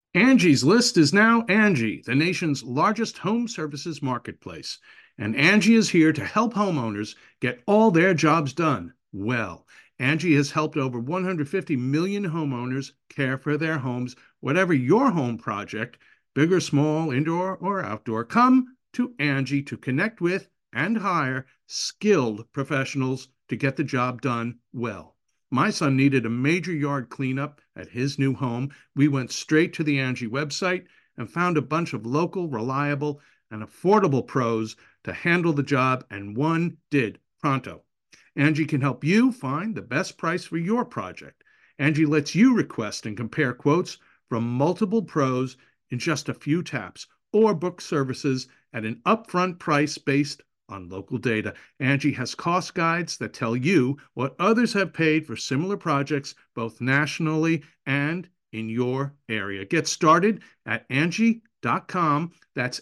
Angie's List is now Angie, the nation's largest home services marketplace. And Angie is here to help homeowners get all their jobs done well. Angie has helped over 150 million homeowners care for their homes. Whatever your home project, big or small, indoor or outdoor, come to Angie to connect with and hire skilled professionals to get the job done well. My son needed a major yard cleanup at his new home. We went straight to the Angie website and found a bunch of local, reliable, and affordable pros to handle the job, and one did pronto. Angie can help you find the best price for your project. Angie lets you request and compare quotes from multiple pros in just a few taps, or book services at an upfront price based on local data. Angie has cost guides that tell you what others have paid for similar projects, both nationally and in your area. Get started at Angie.com. That's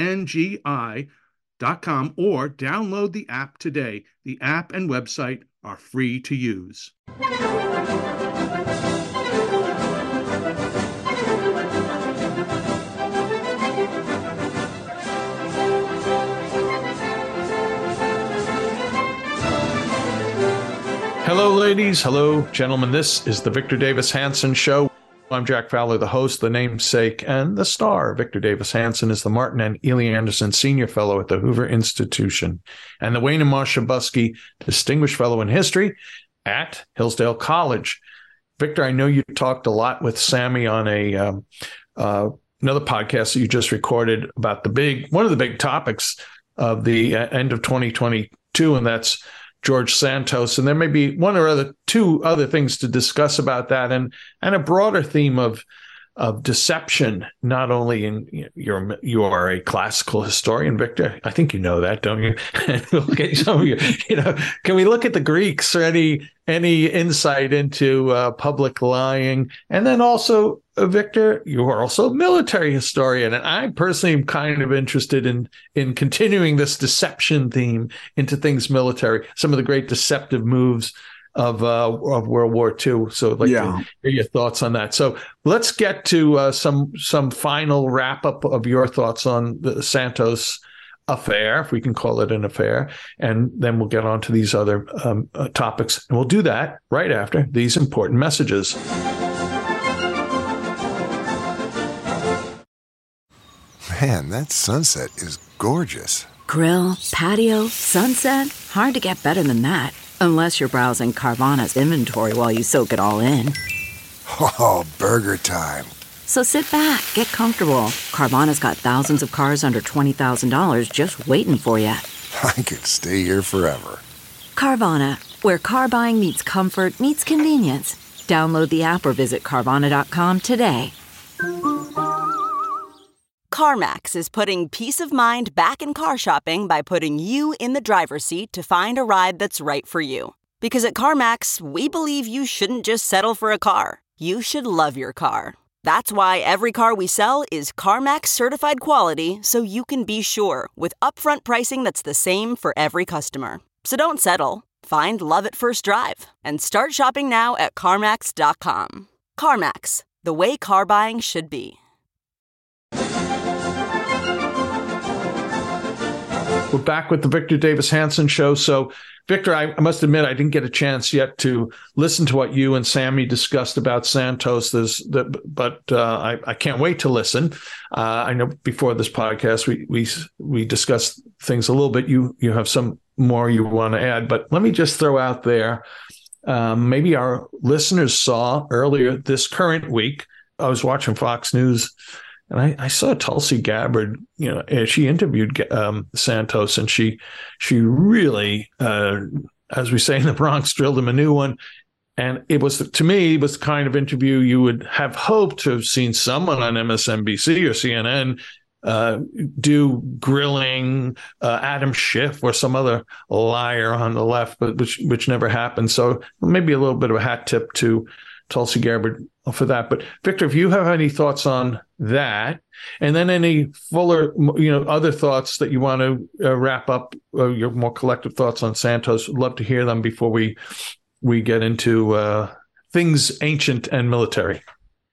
ANGI.com, or download the app today. The app and website are free to use. Hello, ladies. Hello, gentlemen. This is the Victor Davis Hanson Show. I'm Jack Fowler, the host, the namesake, and the star. Victor Davis Hanson is the Martin and Ely Anderson Senior Fellow at the Hoover Institution and the Wayne and Marcia Buskey Distinguished Fellow in History at Hillsdale College. Victor, I know you talked a lot with Sammy on another podcast that you just recorded about one of the big topics of the end of 2022, and that's George Santos, and there may be one or two other things to discuss about that, and a broader theme of deception. Not only in you are a classical historian, Victor. I think you know that, don't you? Look at some of you. Can we look at the Greeks for any insight into public lying? And then also, Victor, you are also a military historian, and I personally am kind of interested in continuing this deception theme into things military. Some of the great deceptive moves of World War II. So I'd like to hear your thoughts on that. So let's get to some final wrap up of your thoughts on the Santos affair, if we can call it an affair, and then we'll get on to these other topics. And we'll do that right after these important messages. Man, that sunset is gorgeous. Grill, patio, sunset. Hard to get better than that. Unless you're browsing Carvana's inventory while you soak it all in. Oh, burger time. So sit back, get comfortable. Carvana's got thousands of cars under $20,000 just waiting for you. I could stay here forever. Carvana, where car buying meets comfort, meets convenience. Download the app or visit Carvana.com today. CarMax is putting peace of mind back in car shopping by putting you in the driver's seat to find a ride that's right for you. Because at CarMax, we believe you shouldn't just settle for a car. You should love your car. That's why every car we sell is CarMax certified quality, so you can be sure with upfront pricing that's the same for every customer. So don't settle. Find love at first drive and start shopping now at CarMax.com. CarMax, the way car buying should be. We're back with the Victor Davis Hanson Show. So, Victor, I must admit I didn't get a chance yet to listen to what you and Sammy discussed about Santos. But I can't wait to listen. I know before this podcast we discussed things a little bit. You have some more you want to add, but let me just throw out there. Maybe our listeners saw earlier this current week. I was watching Fox News. And I saw Tulsi Gabbard, she interviewed Santos, and she really, as we say in the Bronx, drilled him a new one. And to me, it was the kind of interview you would have hoped to have seen someone on MSNBC or CNN do grilling Adam Schiff or some other liar on the left, but which never happened. So maybe a little bit of a hat tip to Tulsi Gabbard for that. But Victor, if you have any thoughts on that, and then any fuller, other thoughts that you want to wrap up, your more collective thoughts on Santos, would love to hear them before we get into things ancient and military.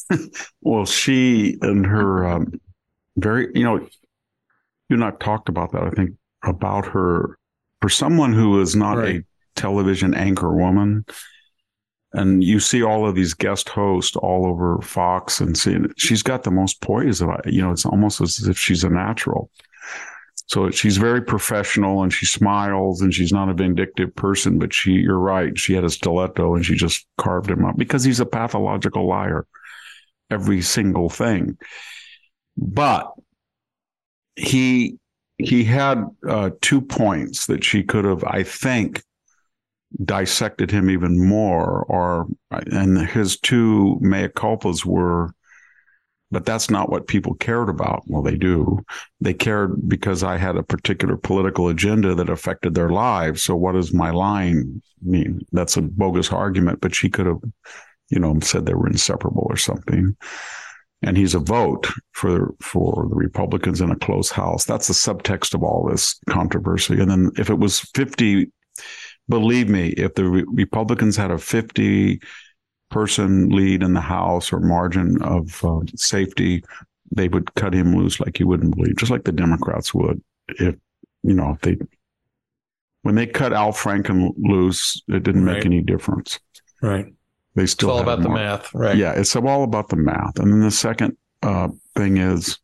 Well, she and her very, you and I've talked about that, I think, about her, for someone who is not a television anchor woman, and you see all of these guest hosts all over Fox and seeing, she's got the most poise about it. It's almost as if she's a natural. So she's very professional and she smiles and she's not a vindictive person, but you're right. She had a stiletto and she just carved him up because he's a pathological liar. Every single thing. But he had 2 points that she could have, I think, dissected him even more, and his 2 mea culpas were, but that's not what people cared about. Well, they do. They cared because I had a particular political agenda that affected their lives. So what does my line mean? That's a bogus argument, but she could have, said they were inseparable or something. And he's a vote for the Republicans in a close House. That's the subtext of all this controversy. And then if it was 50, believe me, if the Republicans had a 50-person lead in the House or margin of safety, they would cut him loose like you wouldn't believe, just like the Democrats would. When they cut Al Franken loose, it didn't make any difference. Right. They still it's all about the math, right? Yeah, it's all about the math. And then the second thing is,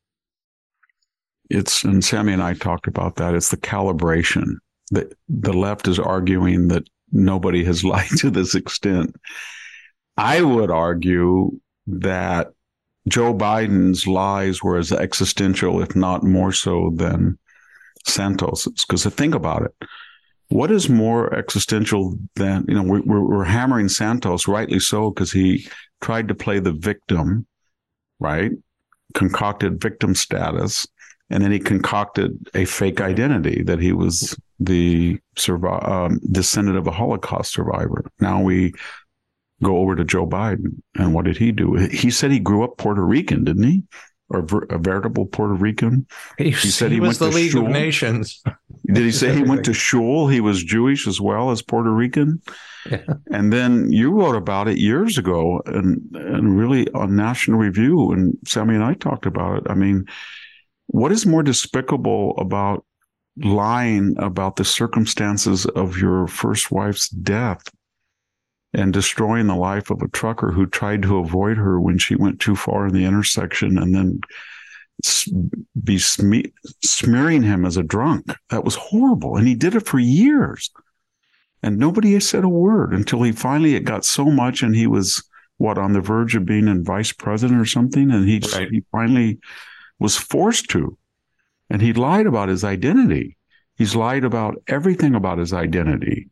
and Sammy and I talked about that, it's the calibration. The left is arguing that nobody has lied to this extent. I would argue that Joe Biden's lies were as existential, if not more so, than Santos's. Because think about it. What is more existential than, we're hammering Santos, rightly so, because he tried to play the victim, right? Concocted victim status. And then he concocted a fake identity that he was the descendant of a Holocaust survivor. Now we go over to Joe Biden. And what did he do? He said he grew up Puerto Rican, didn't he? Or a veritable Puerto Rican. He said he was the League of Nations. Did he say he went to shul? He was Jewish as well as Puerto Rican. Yeah. And then you wrote about it years ago and really on National Review. And Sammy and I talked about it. I mean, what is more despicable about lying about the circumstances of your first wife's death and destroying the life of a trucker who tried to avoid her when she went too far in the intersection and then be smearing him as a drunk? That was horrible. And he did it for years. And nobody has said a word until it got so much and he was, on the verge of being in vice president or something. And he finally was forced to. And he lied about his identity. He's lied about everything about his identity.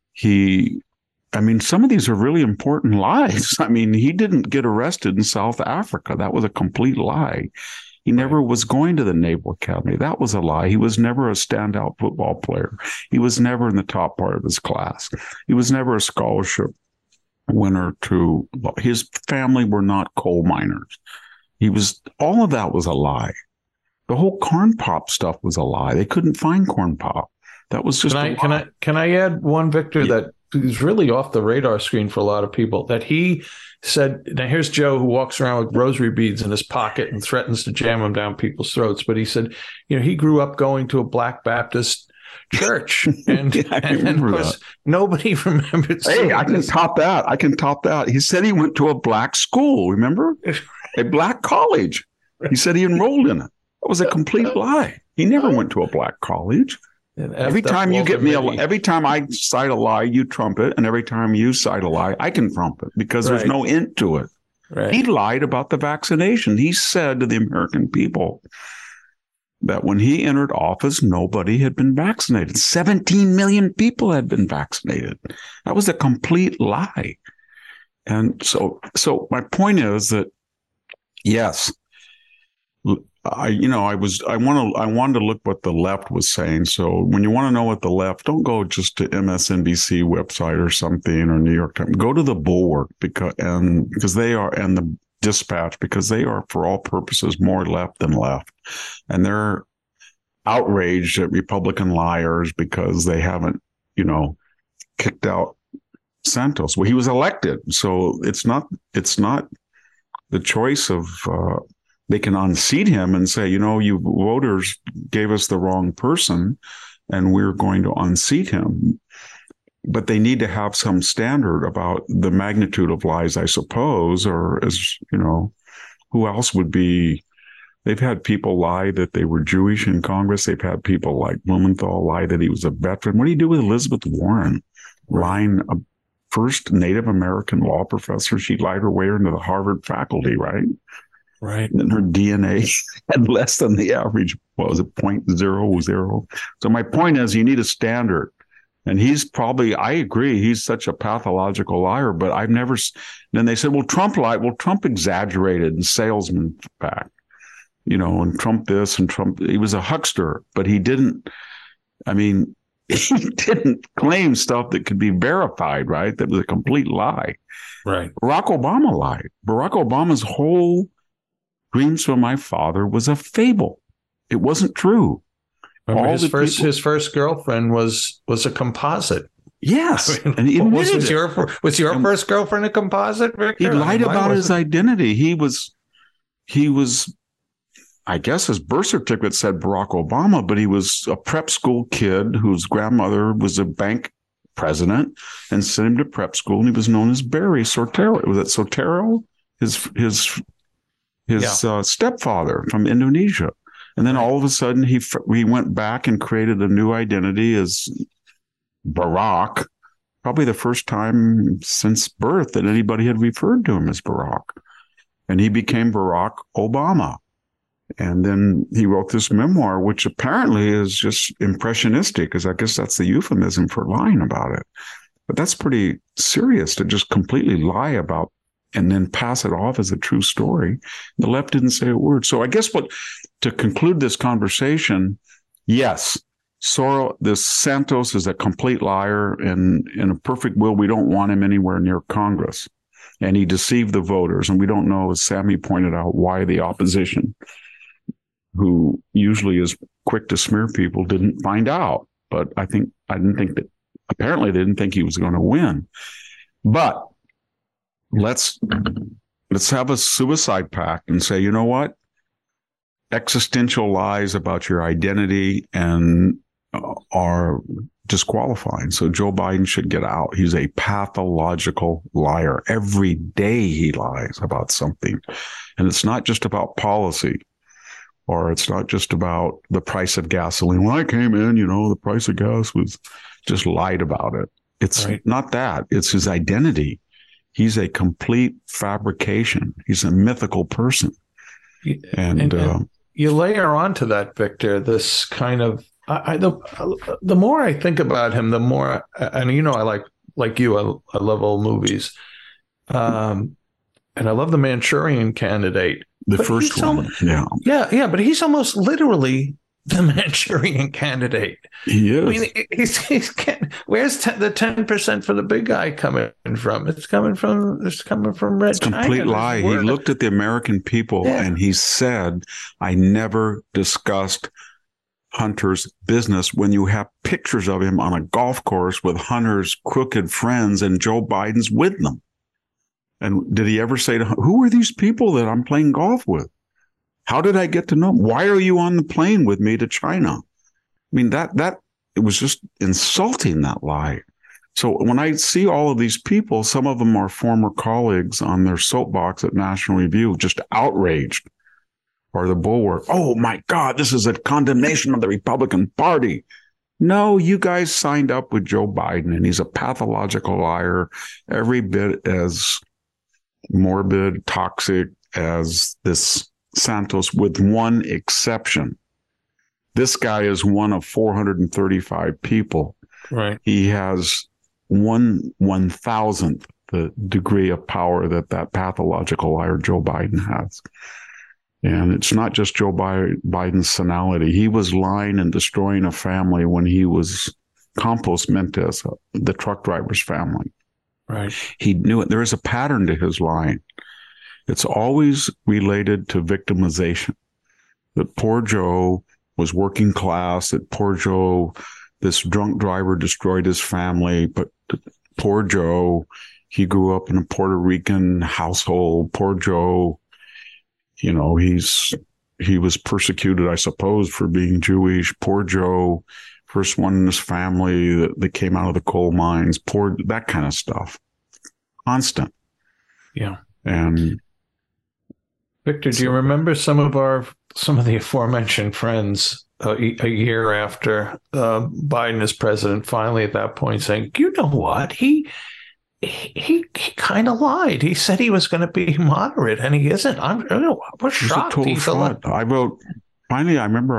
Some of these are really important lies. He didn't get arrested in South Africa. That was a complete lie. He never was going to the Naval Academy. That was a lie. He was never a standout football player. He was never in the top part of his class. He was never a scholarship winner to his family were not coal miners. All of that was a lie. The whole corn pop stuff was a lie. They couldn't find corn pop. That was just Can I add one, Victor, that is really off the radar screen for a lot of people, that he said, now here's Joe who walks around with rosary beads in his pocket and threatens to jam them down people's throats. But he said, he grew up going to a Black Baptist church. And, and of course, nobody remembers. Hey, I can top that. He said he went to a black school, remember? A black college. He said he enrolled in it. That was a complete lie. He never went to a black college. Every time every time I cite a lie, you trump it. And every time you cite a lie, I can trump it because there's no end to it. Right. He lied about the vaccination. He said to the American people that when he entered office, nobody had been vaccinated. 17 million people had been vaccinated. That was a complete lie. And so my point is that, yes, I wanted to look what the left was saying. So when you want to know what the left, don't go just to MSNBC website or something or New York Times. Go to the Bulwark because they are, and the Dispatch, because they are for all purposes more left than left, and they're outraged at Republican liars because they haven't, kicked out Santos. Well, he was elected, so it's not the choice of they can unseat him and say, you voters gave us the wrong person and we're going to unseat him. But they need to have some standard about the magnitude of lies, I suppose, or as, who else would be? They've had people lie that they were Jewish in Congress. They've had people like Blumenthal lie that he was a veteran. What do you do with Elizabeth Warren? Lying, a first Native American law professor. She lied her way into the Harvard faculty, right? Right. And her DNA had less than the average, what was it, 0.00. So my point is you need a standard. And he's probably, I agree, he's such a pathological liar, but I've never, then they said, well, Trump lied. Well, Trump exaggerated and salesman back, and Trump this and Trump, he was a huckster, but he didn't claim stuff that could be verified, right? That was a complete lie. Right. Barack Obama lied. Barack Obama's whole Dreams from My Father was a fable. It wasn't true. Remember his first girlfriend was a composite. Yes. And he was your first girlfriend a composite, Victor? He lied about his identity. He was, I guess his birth certificate said Barack Obama, but he was a prep school kid whose grandmother was a bank president and sent him to prep school, and he was known as Barry Soetoro. Was it Soetoro? His stepfather from Indonesia. And then all of a sudden he went back and created a new identity as Barack, probably the first time since birth that anybody had referred to him as Barack. And he became Barack Obama. And then he wrote this memoir, which apparently is just impressionistic, because I guess that's the euphemism for lying about it. But that's pretty serious to just completely lie about and then pass it off as a true story. The left didn't say a word. So I guess to conclude this conversation, yes, this Santos is a complete liar, and in a perfect world, we don't want him anywhere near Congress. And he deceived the voters. And we don't know, as Sammy pointed out, why the opposition, who usually is quick to smear people, didn't find out. But apparently they didn't think he was going to win. But let's have a suicide pact and say, you know what? Existential lies about your identity and are disqualifying. So Joe Biden should get out. He's a pathological liar. Every day he lies about something. And it's not just about policy, or it's not just about the price of gasoline. When I came in, the price of gas was just lied about it. It's not that. It's his identity. He's a complete fabrication. He's a mythical person. And you layer onto that, Victor, this kind of, the more I think about him, the more, and I like you, I love old movies. And I love The Manchurian Candidate. The first one. Yeah. But he's almost literally the Manchurian Candidate. He is. I mean, where's the 10% for the big guy coming from? It's coming from Red It's China. Complete lie. He looked at the American people and he said, I never discussed Hunter's business, when you have pictures of him on a golf course with Hunter's crooked friends and Joe Biden's with them. And did he ever say to Hunter, who are these people that I'm playing golf with? How did I get to know them? Why are you on the plane with me to China? I mean, that it was just insulting, that lie. So when I see all of these people, some of them are former colleagues on their soapbox at National Review, just outraged, or the Bulwark. Oh my God, this is a condemnation of the Republican Party. No, you guys signed up with Joe Biden, and he's a pathological liar, every bit as morbid, toxic as this Santos, with one exception. This guy is one of 435 people. Right. He has 1/1000th the degree of power that pathological liar Joe Biden has. And it's not just Joe Biden's senility. He was lying and destroying a family when he was Campos Mendes, the truck driver's family. Right. He knew it. There is a pattern to his lying. It's always related to victimization. That poor Joe was working class, that poor Joe, this drunk driver destroyed his family, but poor Joe, he grew up in a Puerto Rican household. Poor Joe, he was persecuted, I suppose, for being Jewish. Poor Joe, first one in his family that came out of the coal mines. Poor, that kind of stuff. Constant. Yeah. And Victor, do you remember some of the aforementioned friends a year after Biden is president, finally at that point saying, you know what, he kind of lied. He said he was going to be moderate, and he isn't. We're shocked. He's a total fraud. I wrote. Finally, I remember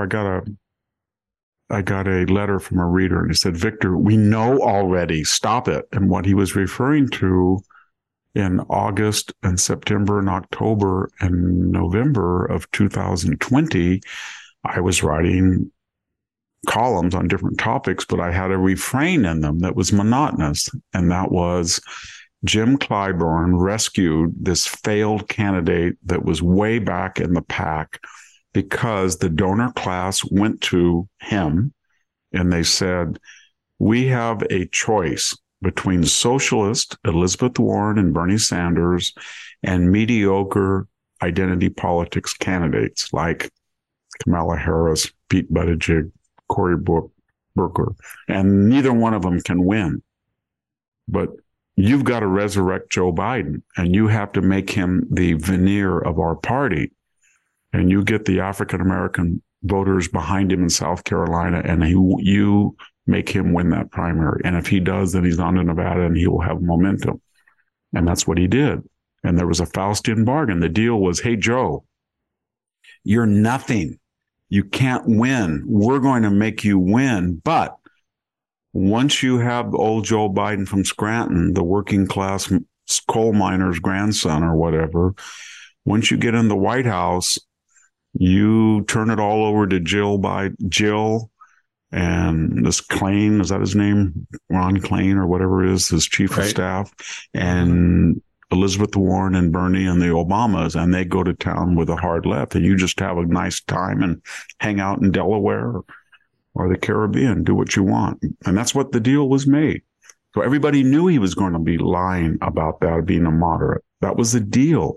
I got a letter from a reader, and he said, "Victor, we know already. Stop it." And what he was referring to in August and September and October and November of 2020, I was writing columns on different topics, but I had a refrain in them that was monotonous. And that was Jim Clyburn rescued this failed candidate that was way back in the pack because the donor class went to him and they said, we have a choice between socialist Elizabeth Warren and Bernie Sanders and mediocre identity politics candidates like Kamala Harris, Pete Buttigieg, Cory Booker, and neither one of them can win. But you've got to resurrect Joe Biden, and you have to make him the veneer of our party. And you get the African-American voters behind him in South Carolina, and you make him win that primary. And if he does, then he's on to Nevada, and he will have momentum. And that's what he did. And there was a Faustian bargain. The deal was, hey, Joe, you're nothing. You can't win. We're going to make you win. But once you have old Joe Biden from Scranton, the working class coal miner's grandson or whatever, once you get in the White House, you turn it all over to Jill and this Klain, is that his name? Ron Klain or whatever it is, his chief of staff, and Elizabeth Warren and Bernie and the Obamas, and they go to town with a hard left, and you just have a nice time and hang out in Delaware or the Caribbean, do what you want. And that's what the deal was made. So everybody knew he was going to be lying about that, being a moderate. That was the deal.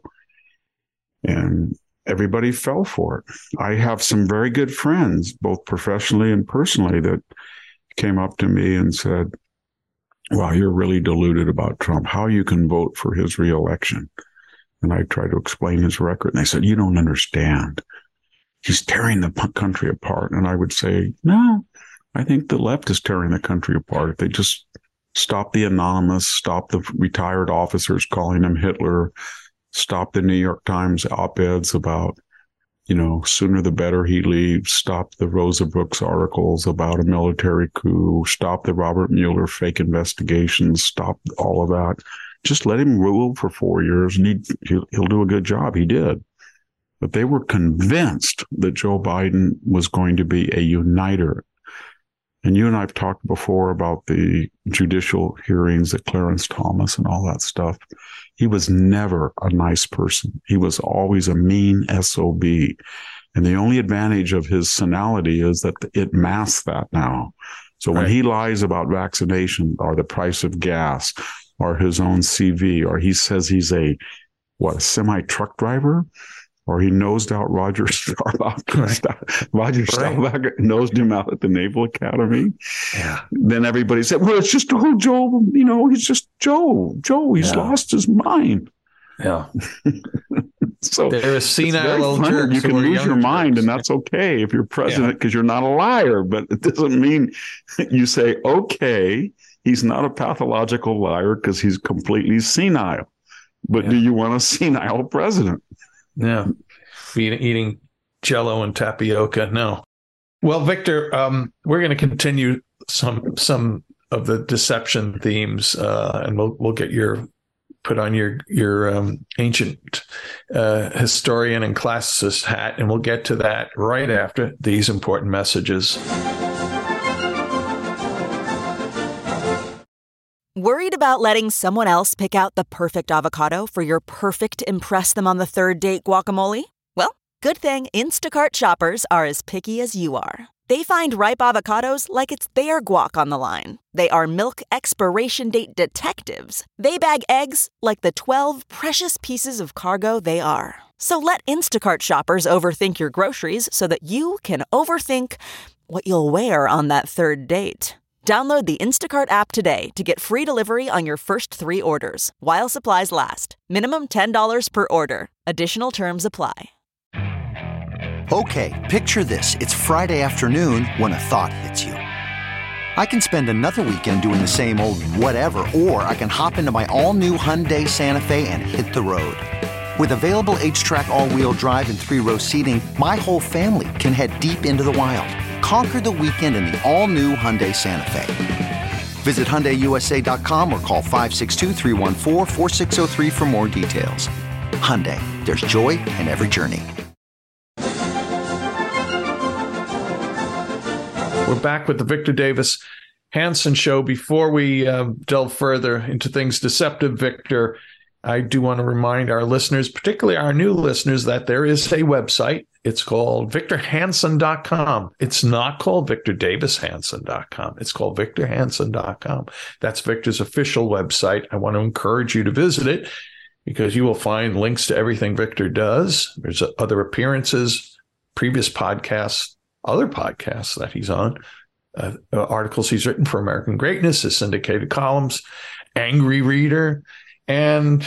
And everybody fell for it. I have some very good friends, both professionally and personally, that came up to me and said, wow, you're really deluded about Trump, how you can vote for his reelection. And I tried to explain his record. And they said, you don't understand. He's tearing the country apart. And I would say, no, I think the left is tearing the country apart. If they just stop the anonymous, stop the retired officers calling him Hitler, stop the New York Times op-eds about, sooner the better he leaves, stop the Rosa Brooks articles about a military coup, stop the Robert Mueller fake investigations, stop all of that. Just let him rule for 4 years and he'll do a good job. He did. But they were convinced that Joe Biden was going to be a uniter. And you and I have talked before about the judicial hearings at Clarence Thomas and all that stuff. He was never a nice person. He was always a mean SOB. And the only advantage of his senility is that it masks that now. So when he lies about vaccination or the price of gas or his own CV, or he says he's a semi-truck driver, or he nosed out Roger Staubach. Roger Staubach nosed him out at the Naval Academy. Yeah. Then everybody said, well, it's just old Joe. He's just Joe. He's lost his mind. Yeah. So they're a senile old jerk. You can lose your mind, and that's okay if you're president because you're not a liar. But it doesn't mean you say, okay, he's not a pathological liar because he's completely senile. But do you want a senile president? Yeah. Eating Jell-O and tapioca. No. Well, Victor, we're going to continue some of the deception themes, and we'll get put on your ancient historian and classicist hat, and we'll get to that right after these important messages. Worried about letting someone else pick out the perfect avocado for your perfect impress them on the third date guacamole? Well, good thing Instacart shoppers are as picky as you are. They find ripe avocados like it's their guac on the line. They are milk expiration date detectives. They bag eggs like the 12 precious pieces of cargo they are. So let Instacart shoppers overthink your groceries so that you can overthink what you'll wear on that third date. Download the Instacart app today to get free delivery on your first 3 orders, while supplies last. Minimum $10 per order. Additional terms apply. Okay, picture this. It's Friday afternoon when a thought hits you. I can spend another weekend doing the same old whatever, or I can hop into my all-new Hyundai Santa Fe and hit the road. With available H-Track all-wheel drive and 3-row seating, my whole family can head deep into the wild. Conquer the weekend in the all-new Hyundai Santa Fe. Visit HyundaiUSA.com or call 562-314-4603 for more details. Hyundai, there's joy in every journey. We're back with the Victor Davis Hanson Show. Before we delve further into things deceptive, Victor, I do want to remind our listeners, particularly our new listeners, that there is a website. It's called VictorHanson.com. It's not called VictorDavisHanson.com. It's called VictorHanson.com. That's Victor's official website. I want to encourage you to visit it because you will find links to everything Victor does. There's other appearances, previous podcasts, other podcasts that he's on, articles he's written for American Greatness, his syndicated columns, Angry Reader, and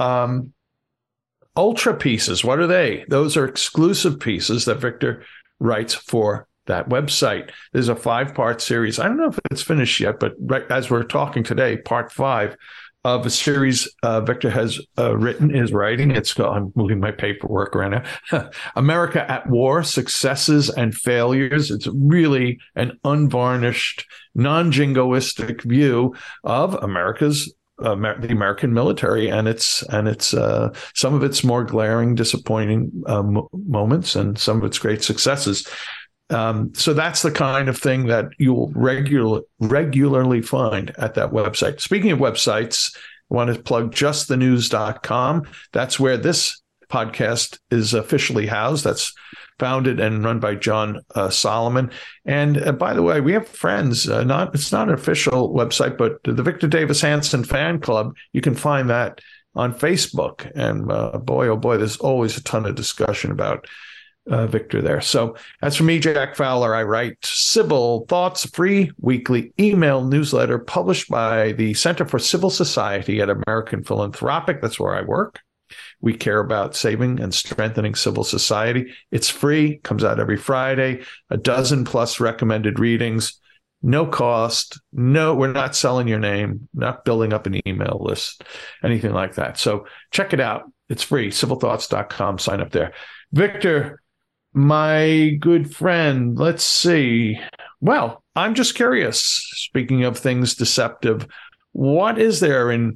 Ultra pieces. What are they? Those are exclusive pieces that Victor writes for that website. There's a 5-part series. I don't know if it's finished yet, but right as we're talking today, part 5 of a series Victor has is writing. It's called, I'm moving my paperwork right now, America at War, Successes and Failures. It's really an unvarnished, non-jingoistic view of America's the American military and its some of its more glaring, disappointing moments and some of its great successes. So that's the kind of thing that you'll regularly find at that website. Speaking of websites, I want to plug justthenews.com. That's where this podcast is officially housed. That's founded and run by John Solomon. And by the way, we have friends. It's not an official website, but the Victor Davis Hanson Fan Club, you can find that on Facebook. And boy, oh boy, there's always a ton of discussion about Victor there. So as for me, Jack Fowler, I write Civil Thoughts, free weekly email newsletter published by the Center for Civil Society at American Philanthropic. That's where I work. We care about saving and strengthening civil society. It's free, comes out every Friday, a dozen plus recommended readings, no cost. No, we're not selling your name, not building up an email list, anything like that. So check it out. It's free, civilthoughts.com. Sign up there. Victor, my good friend, let's see. Well, I'm just curious, speaking of things deceptive, what is there in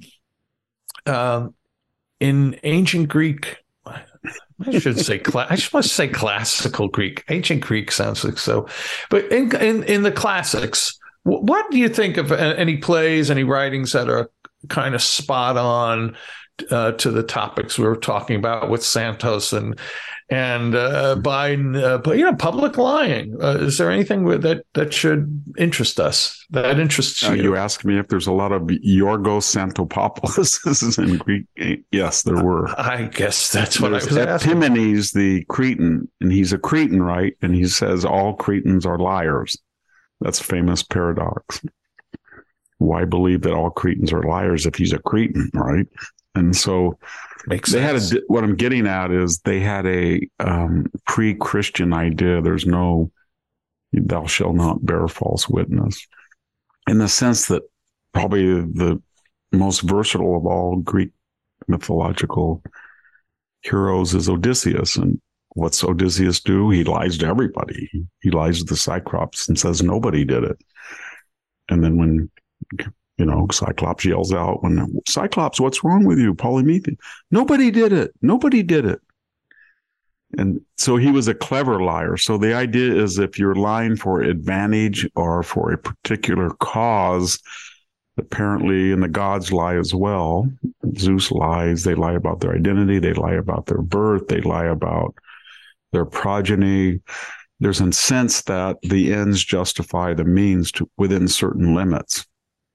ancient Greek, I should say, I must say classical Greek. Ancient Greek sounds like so. But in the classics, what do you think of any plays, any writings that are kind of spot on to the topics we were talking about with Santos and Biden, but public lying? Is there anything that should interest us? That interests you? You asked me if there's a lot of Yorgos Xanthoppoulos in Greek. Yes, there were. I guess that's what I was asking. Epimenes, the Cretan, and he's a Cretan, right? And he says all Cretans are liars. That's a famous paradox. Why believe that all Cretans are liars if he's a Cretan, right? And so they had what I'm getting at is they had a pre-Christian idea. There's no, thou shalt not bear false witness, in the sense that probably the most versatile of all Greek mythological heroes is Odysseus. And what's Odysseus do? He lies to everybody. He lies to the Cyclops and says nobody did it. And then when Cyclops yells out, Cyclops, what's wrong with you? Polymethes. Nobody did it. Nobody did it. And so he was a clever liar. So the idea is if you're lying for advantage or for a particular cause, apparently, and the gods lie as well. Zeus lies. They lie about their identity. They lie about their birth. They lie about their progeny. There's a sense that the ends justify the means within certain limits.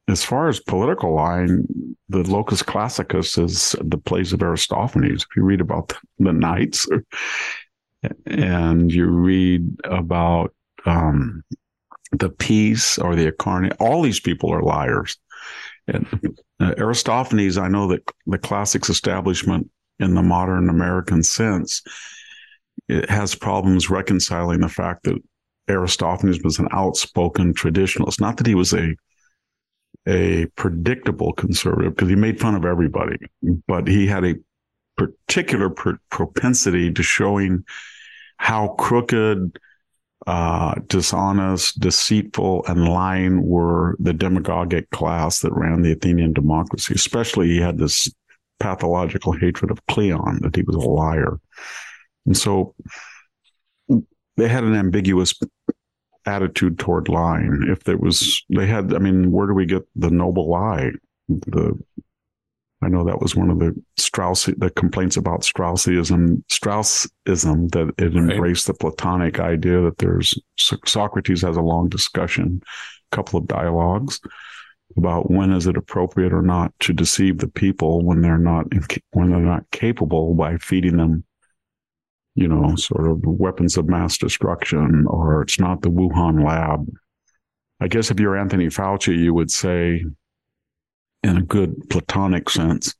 as far as political lying, the locus classicus is the plays of Aristophanes. If you read about the knights, and you read about the peace or the Acharnia, all these people are liars. And Aristophanes, I know that the classics establishment in the modern American sense, it has problems reconciling the fact that Aristophanes was an outspoken traditionalist. Not that he was a predictable conservative, because he made fun of everybody, but he had a particular propensity to showing how crooked, dishonest, deceitful, and lying were the demagogic class that ran the Athenian democracy. Especially, he had this pathological hatred of Cleon, that he was a liar. And so they had an ambiguous attitude toward lying. If there was, where do we get the noble lie? I know that was one of the complaints about Straussism, that it embraced the Platonic idea that Socrates has a long discussion, a couple of dialogues about when is it appropriate or not to deceive the people when they're not capable, by feeding them, sort of weapons of mass destruction, or it's not the Wuhan lab. I guess if you're Anthony Fauci, you would say, in a good Platonic sense,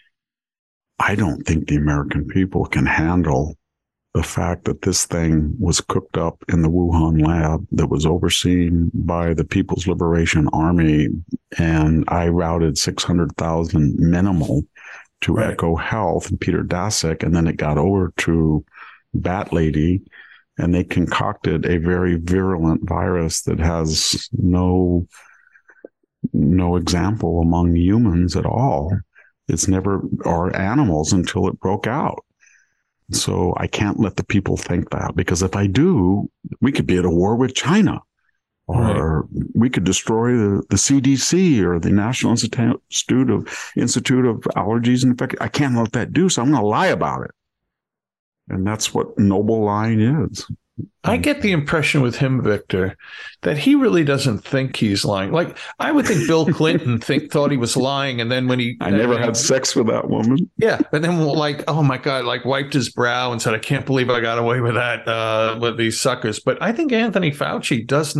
I don't think the American people can handle the fact that this thing was cooked up in the Wuhan lab that was overseen by the People's Liberation Army, and I routed 600,000 minimal to Echo Health and Peter Daszak, and then it got over to Bat Lady, and they concocted a very virulent virus that has no example among humans at all. It's never, or animals, until it broke out. So I can't let the people think that, because if I do, we could be at a war with China, or we could destroy the CDC or the National Institute of Allergies and Infections. I can't let that do, so I'm going to lie about it. And that's what noble lying is. I get the impression with him, Victor, that he really doesn't think he's lying. Like, I would think Bill Clinton thought he was lying, and then when I never had sex with that woman. Yeah, but then oh my God, wiped his brow and said, I can't believe I got away with that with these suckers. But I think Anthony Fauci does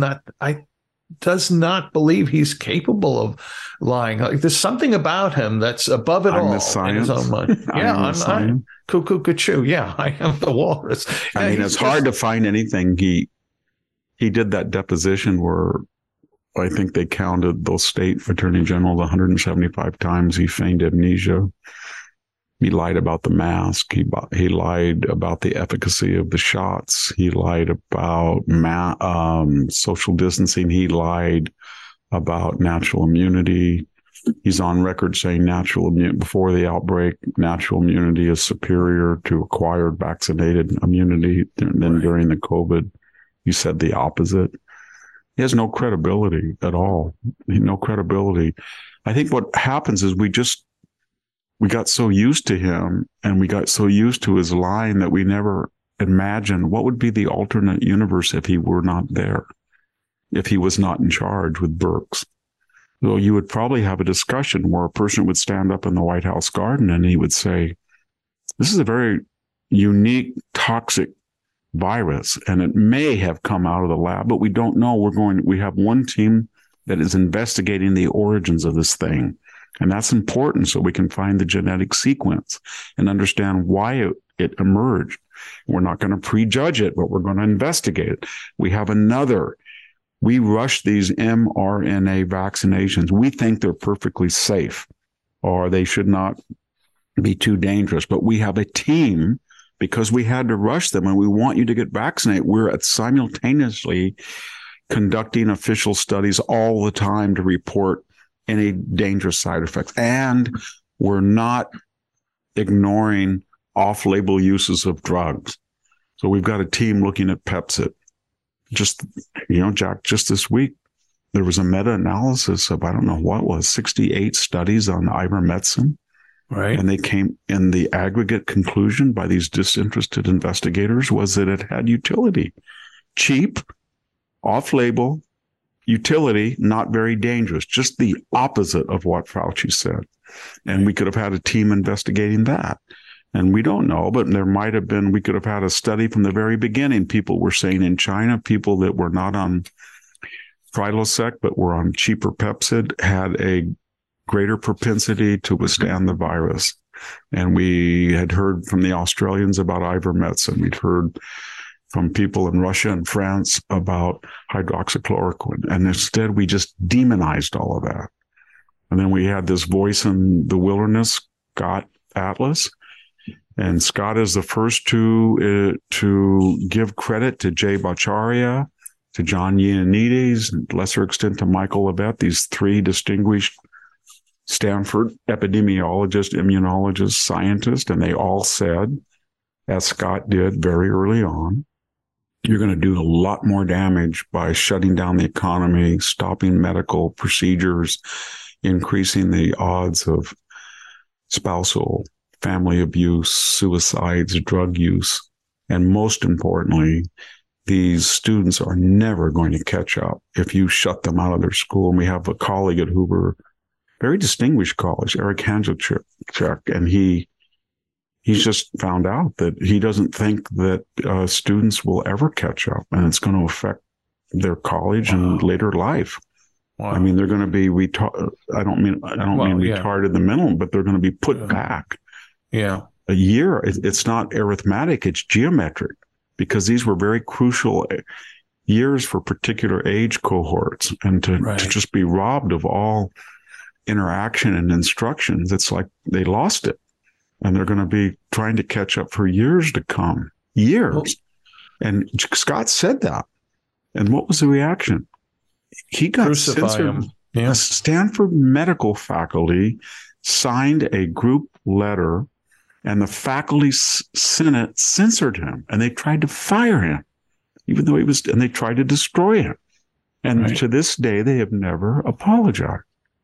not believe he's capable of lying. Like, there's something about him that's above it all in his own mind. Yeah, I'm cuckoo. Yeah, I am the walrus. I mean, it's hard to find anything. He did that deposition where I think they counted those state attorney generals 175 times. He feigned amnesia. He lied about the mask. He lied about the efficacy of the shots. He lied about social distancing. He lied about natural immunity. He's on record saying before the outbreak, natural immunity is superior to acquired vaccinated immunity. And then during the COVID, he said the opposite. He has no credibility at all. No credibility. I think what happens is we got so used to him, and we got so used to his lying, that we never imagined what would be the alternate universe if he were not there, if he was not in charge with Birx. So you would probably have a discussion where a person would stand up in the White House garden and he would say, this is a very unique, toxic virus, and it may have come out of the lab, but we don't know. We have one team that is investigating the origins of this thing. And that's important, so we can find the genetic sequence and understand why it emerged. We're not going to prejudge it, but we're going to investigate it. We rush these mRNA vaccinations. We think they're perfectly safe, or they should not be too dangerous. But we have a team, because we had to rush them, and we want you to get vaccinated. We're simultaneously conducting official studies all the time to report any dangerous side effects. And we're not ignoring off-label uses of drugs. So we've got a team looking at Pepcid. Jack, just this week, there was a meta-analysis of, 68 studies on ivermectin. Right. And they came in, the aggregate conclusion by these disinterested investigators was that it had utility. Cheap, off-label, utility, not very dangerous, just the opposite of what Fauci said. And we could have had a team investigating that. And we don't know, but there might have been, we could have had a study from the very beginning. People were saying in China, people that were not on Prilosec, but were on cheaper Pepcid, had a greater propensity to withstand the virus. And we had heard from the Australians about ivermectin. We'd heard from people in Russia and France about hydroxychloroquine. And instead, we just demonized all of that. And then we had this voice in the wilderness, Scott Atlas. And Scott is the first to give credit to Jay Bhattacharya, to John Ioannidis, and to lesser extent to Michael Levitt, these three distinguished Stanford epidemiologists, immunologists, scientists, and they all said, as Scott did very early on, you're going to do a lot more damage by shutting down the economy, stopping medical procedures, increasing the odds of spousal, family abuse, suicides, drug use. And most importantly, these students are never going to catch up if you shut them out of their school. And we have a colleague at Hoover, very distinguished college, Eric Hanzelchuk, and he's just found out that he doesn't think that students will ever catch up, and it's going to affect their college and later life. Wow. I mean, they're going to be I don't mean retarded the minimum, but they're going to be put back. Yeah, a year. It's not arithmetic; it's geometric, because these were very crucial years for particular age cohorts, and to just be robbed of all interaction and instructions, it's like they lost it. And they're going to be trying to catch up for years to come. Years. And Scott said that. And what was the reaction? He got censored. Yeah. Stanford medical faculty signed a group letter, and the faculty senate censored him, and they tried to fire him, even though and they tried to destroy him. And to this day, they have never apologized.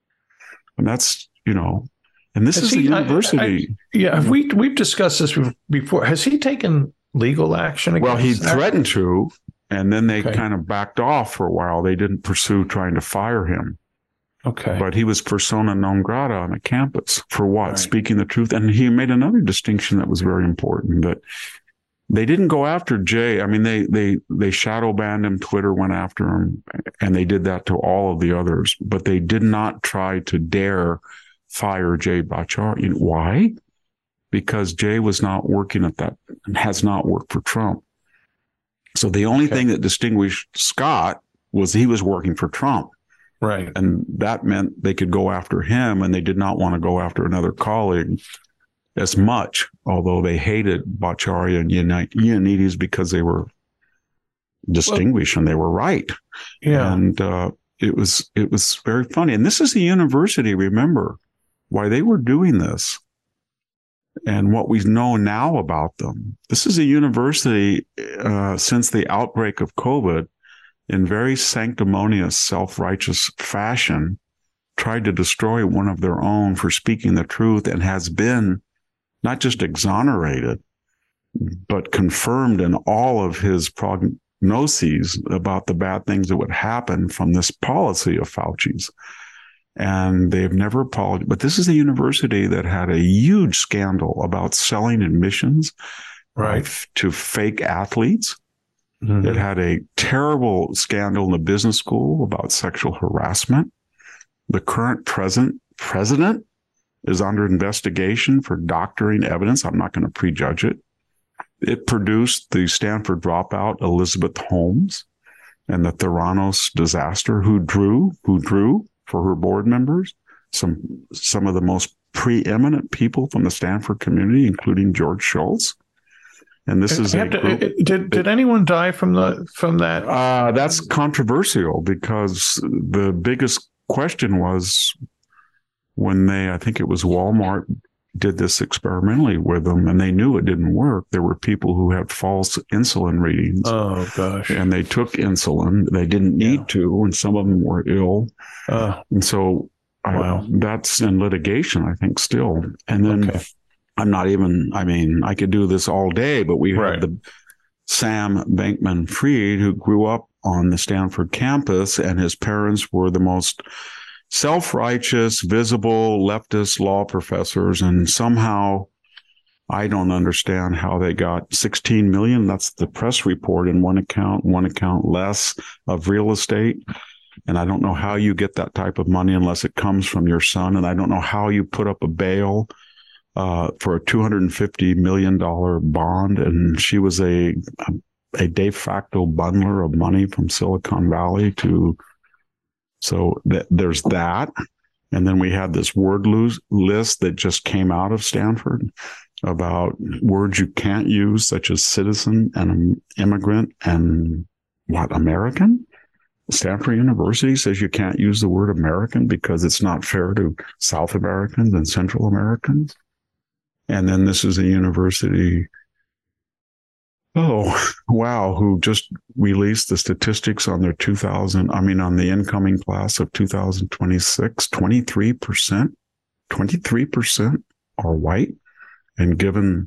And that's, and this is a university. We've discussed this before. Has he taken legal action against Well, he threatened to, and then they kind of backed off for a while. They didn't pursue trying to fire him. Okay. But he was persona non grata on the campus for what? Right. Speaking the truth. And he made another distinction that was very important, that they didn't go after Jay. I mean, they shadow banned him. Twitter went after him, and they did that to all of the others. But they did not try to dare fire Jay Bhattacharya. Why? Because Jay was not working at that, and has not worked for Trump. So the only thing that distinguished Scott was he was working for Trump. Right. And that meant they could go after him, and they did not want to go after another colleague as much, although they hated Bhattacharya and Ioannidis because they were distinguished and they were right. Yeah. And it was very funny. And this is a university, remember, why they were doing this and what we know now about them. This is a university since the outbreak of COVID, in very sanctimonious, self-righteous fashion, tried to destroy one of their own for speaking the truth, and has been not just exonerated, but confirmed in all of his prognoses about the bad things that would happen from this policy of Fauci's. And they've never apologized. But this is a university that had a huge scandal about selling admissions to fake athletes. Mm-hmm. It had a terrible scandal in the business school about sexual harassment. The current president is under investigation for doctoring evidence. I'm not going to prejudge it. It produced the Stanford dropout Elizabeth Holmes and the Theranos disaster, who drew for her board members some of the most preeminent people from the Stanford community, including George Shultz. And this is did anyone die from that? That's controversial, because the biggest question was when I think it was Walmart did this experimentally with them, and they knew it didn't work. There were people who had false insulin readings. Oh gosh! And they took insulin. They didn't need to, and some of them were ill. And so that's in litigation, I think, still. And then I could do this all day, but we have the Sam Bankman-Fried, who grew up on the Stanford campus, and his parents were the most self-righteous, visible leftist law professors. And somehow, I don't understand how they got 16 million. That's the press report in one account less of real estate. And I don't know how you get that type of money unless it comes from your son. And I don't know how you put up a bail for a $250 million bond. And she was a de facto bundler of money from Silicon Valley there's that. And then we had this word list that just came out of Stanford about words you can't use, such as citizen and immigrant and American. Stanford University says you can't use the word American because it's not fair to South Americans and Central Americans. And then this is a university, who just released the statistics on their on the incoming class of 2026, 23% are white, and given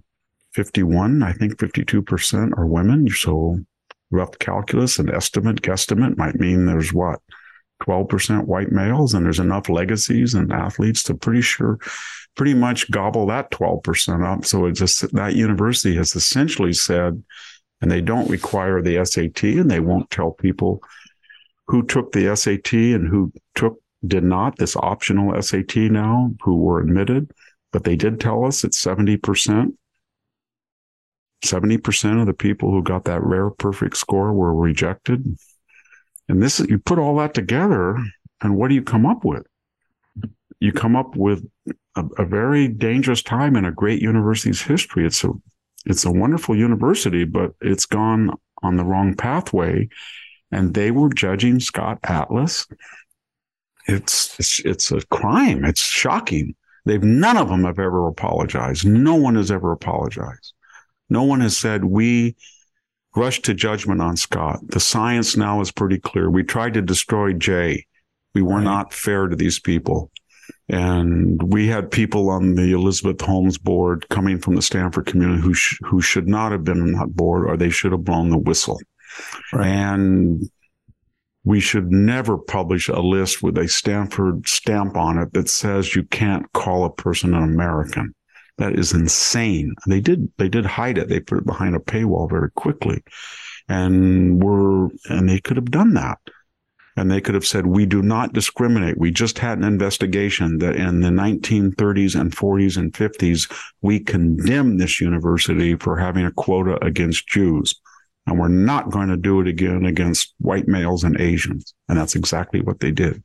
52% are women. So rough calculus and guesstimate might mean there's 12% white males, and there's enough legacies and athletes to pretty much gobble that 12% up. So it's just that university has essentially said, and they don't require the SAT, and they won't tell people who took the SAT and who did not, this optional SAT now, who were admitted, but they did tell us it's 70%. 70% of the people who got that rare perfect score were rejected. And you put all that together, and what do you come up with? You come up with a very dangerous time in a great university's history. It's a wonderful university, but it's gone on the wrong pathway. And they were judging Scott Atlas. It's a crime. It's shocking. None of them have ever apologized. No one has ever apologized. No one has said, we rushed to judgment on Scott. The science now is pretty clear. We tried to destroy Jay. We were not fair to these people. And we had people on the Elizabeth Holmes board coming from the Stanford community who should not have been on that board, or they should have blown the whistle. Right. And we should never publish a list with a Stanford stamp on it that says you can't call a person an American. That is insane. They did hide it. They put it behind a paywall very quickly. And they could have done that. And they could have said, we do not discriminate. We just had an investigation that in the 1930s and 40s and 50s, we condemned this university for having a quota against Jews. And we're not going to do it again against white males and Asians. And that's exactly what they did.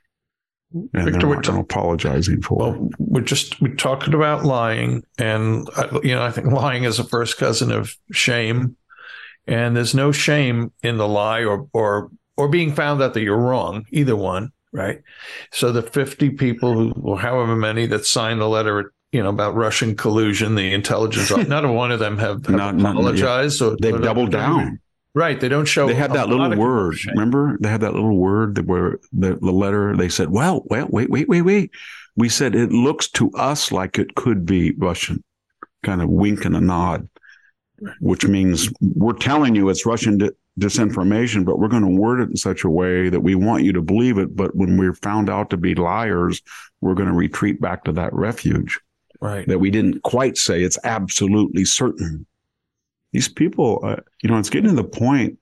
And Victor, they're not apologizing for it. We're talking about lying. And, I think lying is a first cousin of shame. And there's no shame in the lie or being found out that you're wrong, either one, right? So the 50 people or however many that signed the letter, about Russian collusion, the intelligence, not one of them have apologized. So they've doubled down. Right. They don't show. They had that little word. Remember? They had that little word that were the letter. They said, well, wait. We said it looks to us like it could be Russian, kind of wink and a nod, which means we're telling you it's Russian disinformation, but we're going to word it in such a way that we want you to believe it. But when we're found out to be liars, we're going to retreat back to that refuge. Right. That we didn't quite say it's absolutely certain. These people, it's getting to the point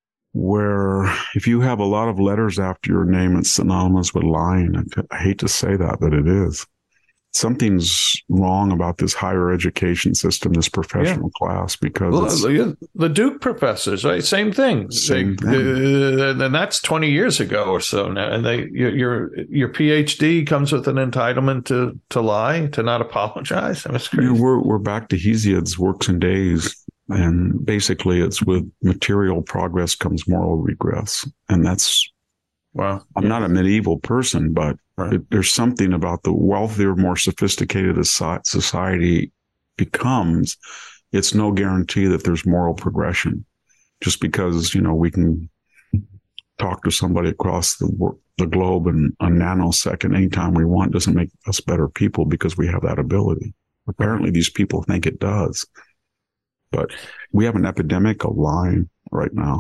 where if you have a lot of letters after your name, it's synonymous with lying. I hate to say that, but it is. Something's wrong about this higher education system, this professional class, because the Duke professors, right? Same thing. And that's 20 years ago or so now. And your PhD comes with an entitlement to lie, to not apologize. I mean, it's crazy. We're back to Hesiod's Works and Days. And basically, it's with material progress comes moral regress. And that's, I'm not a medieval person, but there's something about the wealthier, more sophisticated a society becomes, it's no guarantee that there's moral progression. Just because, we can talk to somebody across the globe in a nanosecond anytime we want doesn't make us better people because we have that ability. Apparently, these people think it does. But we have an epidemic of lying right now.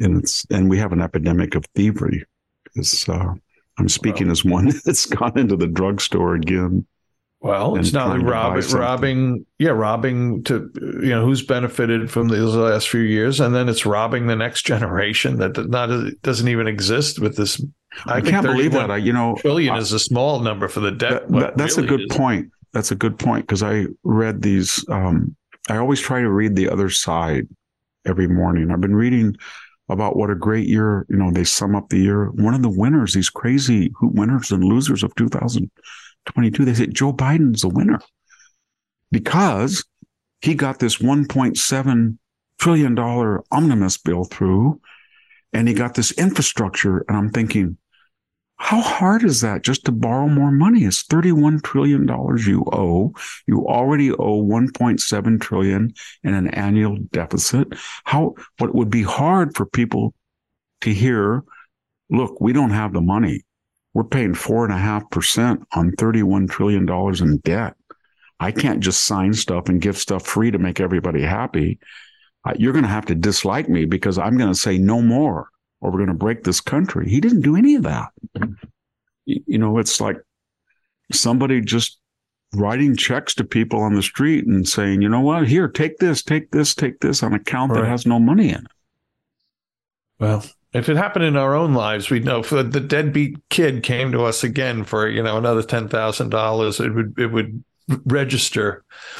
and we have an epidemic of thievery. I'm speaking as one that's gone into the drugstore again. Well, it's not only robbing to, who's benefited from these last few years, and then it's robbing the next generation that doesn't even exist with this. I can't believe that. Trillion is a small number for the debt. That's really a good point. That's a good point, because I read these. I always try to read the other side every morning. I've been reading about what a great year. They sum up the year. One of the winners, these crazy winners and losers of 2022, they say Joe Biden's the winner because he got this $1.7 trillion omnibus bill through, and he got this infrastructure. And I'm thinking, how hard is that just to borrow more money? It's $31 trillion you owe. You already owe $1.7 trillion in an annual deficit. What would be hard for people to hear, look, we don't have the money. We're paying 4.5% on $31 trillion in debt. I can't just sign stuff and give stuff free to make everybody happy. You're going to have to dislike me because I'm going to say no more, or we're going to break this country. He didn't do any of that. It's like somebody just writing checks to people on the street and saying, you know what, here, take this on account that has no money in it. Well, if it happened in our own lives, we'd know. If the deadbeat kid came to us again for, another $10,000, it would register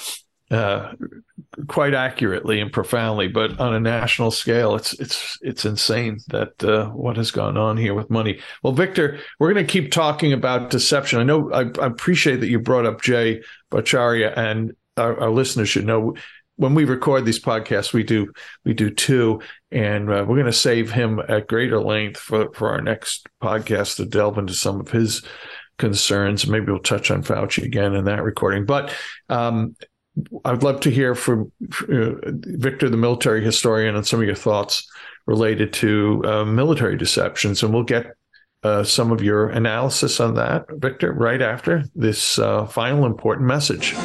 quite accurately and profoundly. But on a national scale, it's insane that what has gone on here with money. Well, Victor, we're going to keep talking about deception. I know I appreciate that you brought up Jay Bhattacharya, and our listeners should know when we record these podcasts, we do two, and we're going to save him at greater length for our next podcast to delve into some of his concerns. Maybe we'll touch on Fauci again in that recording. But I'd love to hear from Victor, the military historian, and some of your thoughts related to military deceptions, and we'll get some of your analysis on that, Victor, right after this final important message.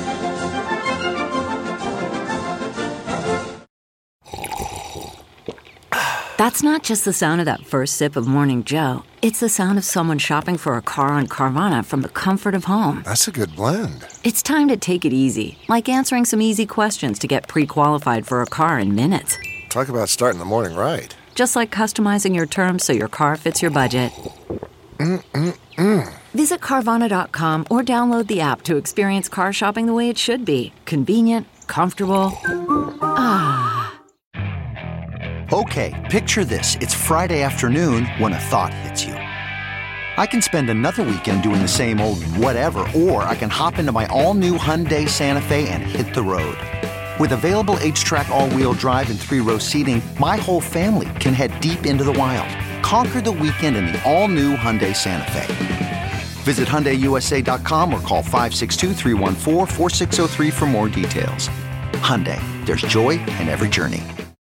That's not just the sound of that first sip of Morning Joe. It's the sound of someone shopping for a car on Carvana from the comfort of home. That's a good blend. It's time to take it easy, like answering some easy questions to get pre-qualified for a car in minutes. Talk about starting the morning right. Just like customizing your terms so your car fits your budget. Visit Carvana.com or download the app to experience car shopping the way it should be. Convenient, comfortable. Okay, picture this. It's Friday afternoon when a thought hits you. I can spend another weekend doing the same old whatever, or I can hop into my all-new Hyundai Santa Fe and hit the road. With available H-Track all-wheel drive and 3-row seating, my whole family can head deep into the wild. Conquer the weekend in the all-new Hyundai Santa Fe. Visit HyundaiUSA.com or call 562-314-4603 for more details. Hyundai, there's joy in every journey.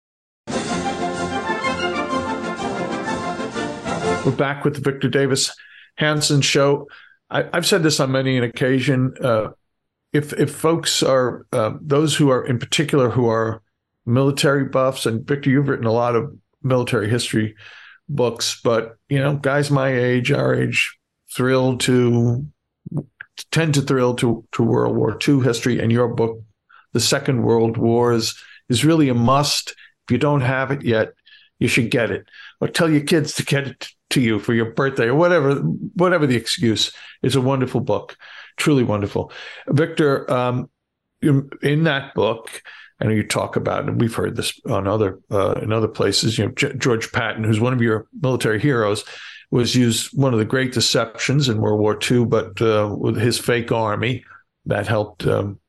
We're back with the Victor Davis Hanson Show. I've said this on many an occasion. If folks are, those who are in particular who are military buffs, and Victor, you've written a lot of military history books, but, guys my age, our age, tend to thrill to World War II history. And your book, The Second World War, is really a must. If you don't have it yet, you should get it. Or tell your kids to get it to you for your birthday or whatever the excuse. It's a wonderful book, truly wonderful. Victor, in that book, I know you talk about, and we've heard this on in other places, George Patton, who's one of your military heroes, was used one of the great deceptions in World War II, but with his fake army that helped juke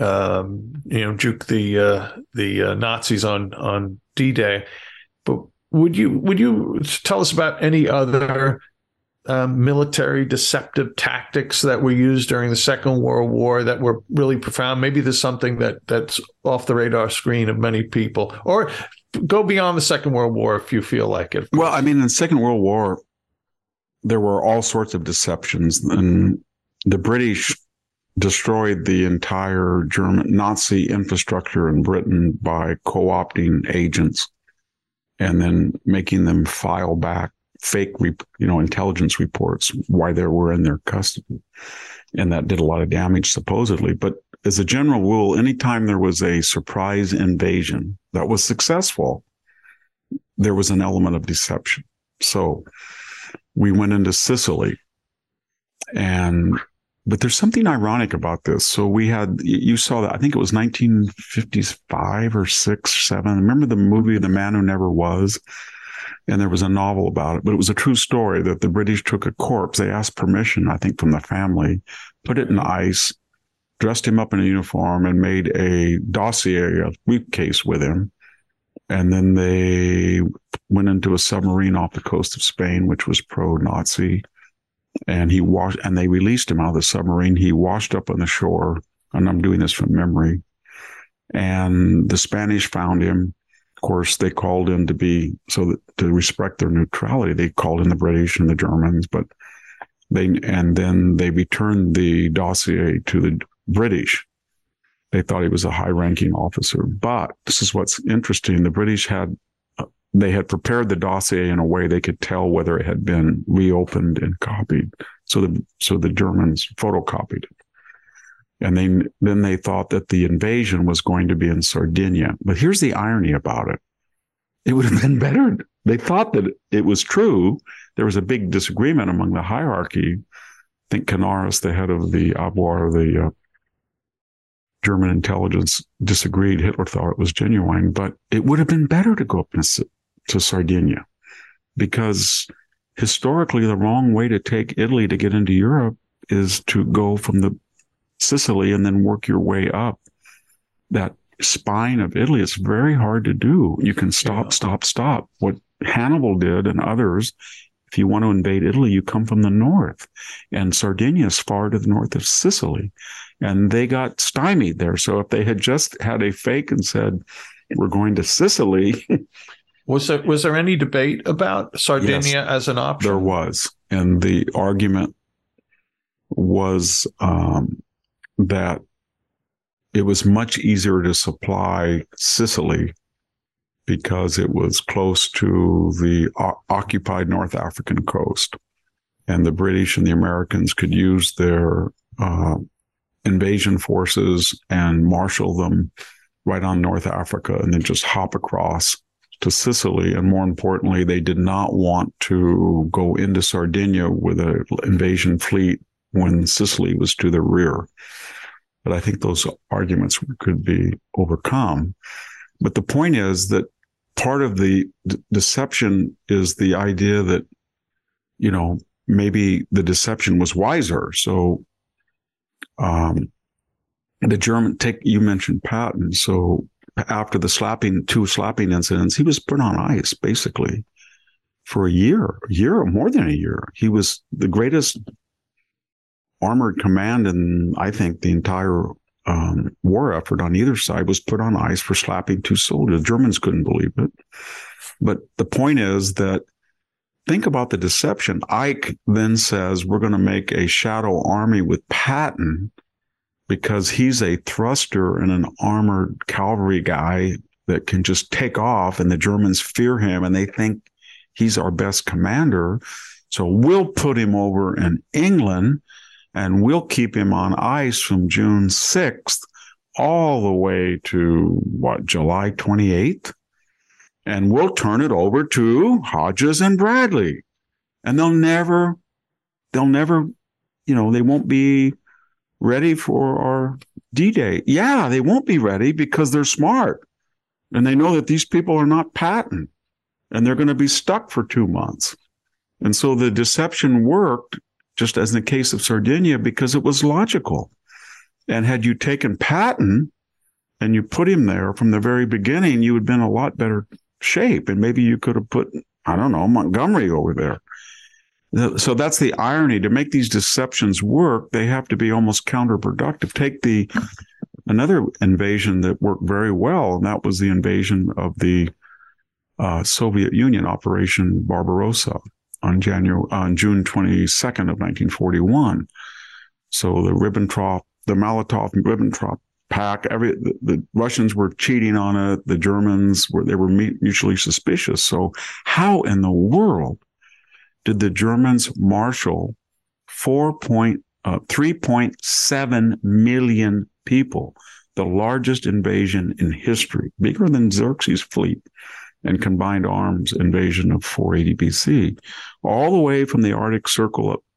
the Nazis on D-Day. But would you tell us about any other military deceptive tactics that were used during the Second World War that were really profound? Maybe there's something that's off the radar screen of many people, or go beyond the Second World War if you feel like it. Well, I mean, in the Second World War, there were all sorts of deceptions, and the British destroyed the entire German Nazi infrastructure in Britain by co-opting agents. and then making them file back fake, intelligence reports why they were in their custody. And that did a lot of damage, supposedly. But as a general rule, anytime there was a surprise invasion that was successful, there was an element of deception. So we went into Sicily, but there's something ironic about this. So you saw that, I think it was 1955 or 6, 7. Remember the movie, The Man Who Never Was? And there was a novel about it, but it was a true story that the British took a corpse. They asked permission, I think, from the family, put it in ice, dressed him up in a uniform, and made a dossier, a briefcase with him. And then they went into a submarine off the coast of Spain, which was pro-Nazi. And they released him out of the submarine. He washed up on the shore, and I'm doing this from memory. And the Spanish found him. Of course, they called in to respect their neutrality. They called in the British and the Germans, and then they returned the dossier to the British. They thought he was a high-ranking officer. But this is what's interesting. The British had prepared the dossier in a way they could tell whether it had been reopened and copied. So the Germans photocopied it. And then they thought that the invasion was going to be in Sardinia. But here's the irony about it. It would have been better. They thought that it was true. There was a big disagreement among the hierarchy. I think Canaris, the head of the Abwehr, the German intelligence, disagreed. Hitler thought it was genuine. But it would have been better to go up to Sardinia, because historically the wrong way to take Italy to get into Europe is to go from the Sicily and then work your way up. That spine of Italy is very hard to do. You can stop. What Hannibal did and others, if you want to invade Italy, you come from the north. And Sardinia is far to the north of Sicily. And they got stymied there. So if they had just had a fake and said, we're going to Sicily. Was there any debate about Sardinia as an option? There was. And the argument was that it was much easier to supply Sicily because it was close to the occupied North African coast. And the British and the Americans could use their invasion forces and marshal them right on North Africa and then just hop across to Sicily. And more importantly, they did not want to go into Sardinia with an invasion fleet when Sicily was to the rear. But I think those arguments could be overcome. But the point is that part of the deception is the idea that, maybe the deception was wiser. So the German, you mentioned Patton. So after the two slapping incidents, he was put on ice basically for a year or more than a year. He was the greatest armored command in, I think, the entire war effort on either side was put on ice for slapping 2 soldiers. The Germans couldn't believe it. But the point is that, think about the deception. Ike then says, we're going to make a shadow army with Patton because he's a thruster and an armored cavalry guy that can just take off, and the Germans fear him and they think he's our best commander. So we'll put him over in England and we'll keep him on ice from June 6th all the way to July 28th. And we'll turn it over to Hodges and Bradley. And they'll never, they won't be ready for our D-Day. Yeah, they won't be ready because they're smart. And they know that these people are not Patton. And they're going to be stuck for 2 months. And so the deception worked, just as in the case of Sardinia, because it was logical. And had you taken Patton and you put him there from the very beginning, you would have been in a lot better shape. And maybe you could have put, Montgomery over there. So that's the irony. To make these deceptions work, they have to be almost counterproductive. Take another invasion that worked very well, and that was the invasion of the Soviet Union, Operation Barbarossa, on June 22nd of 1941. So the Molotov-Ribbentrop the Russians were cheating on it. The Germans they were mutually suspicious. So how in the world did the Germans marshal 3.7 million people, the largest invasion in history, bigger than Xerxes' fleet and combined arms invasion of 480 BC, all the way from the Arctic Circle up,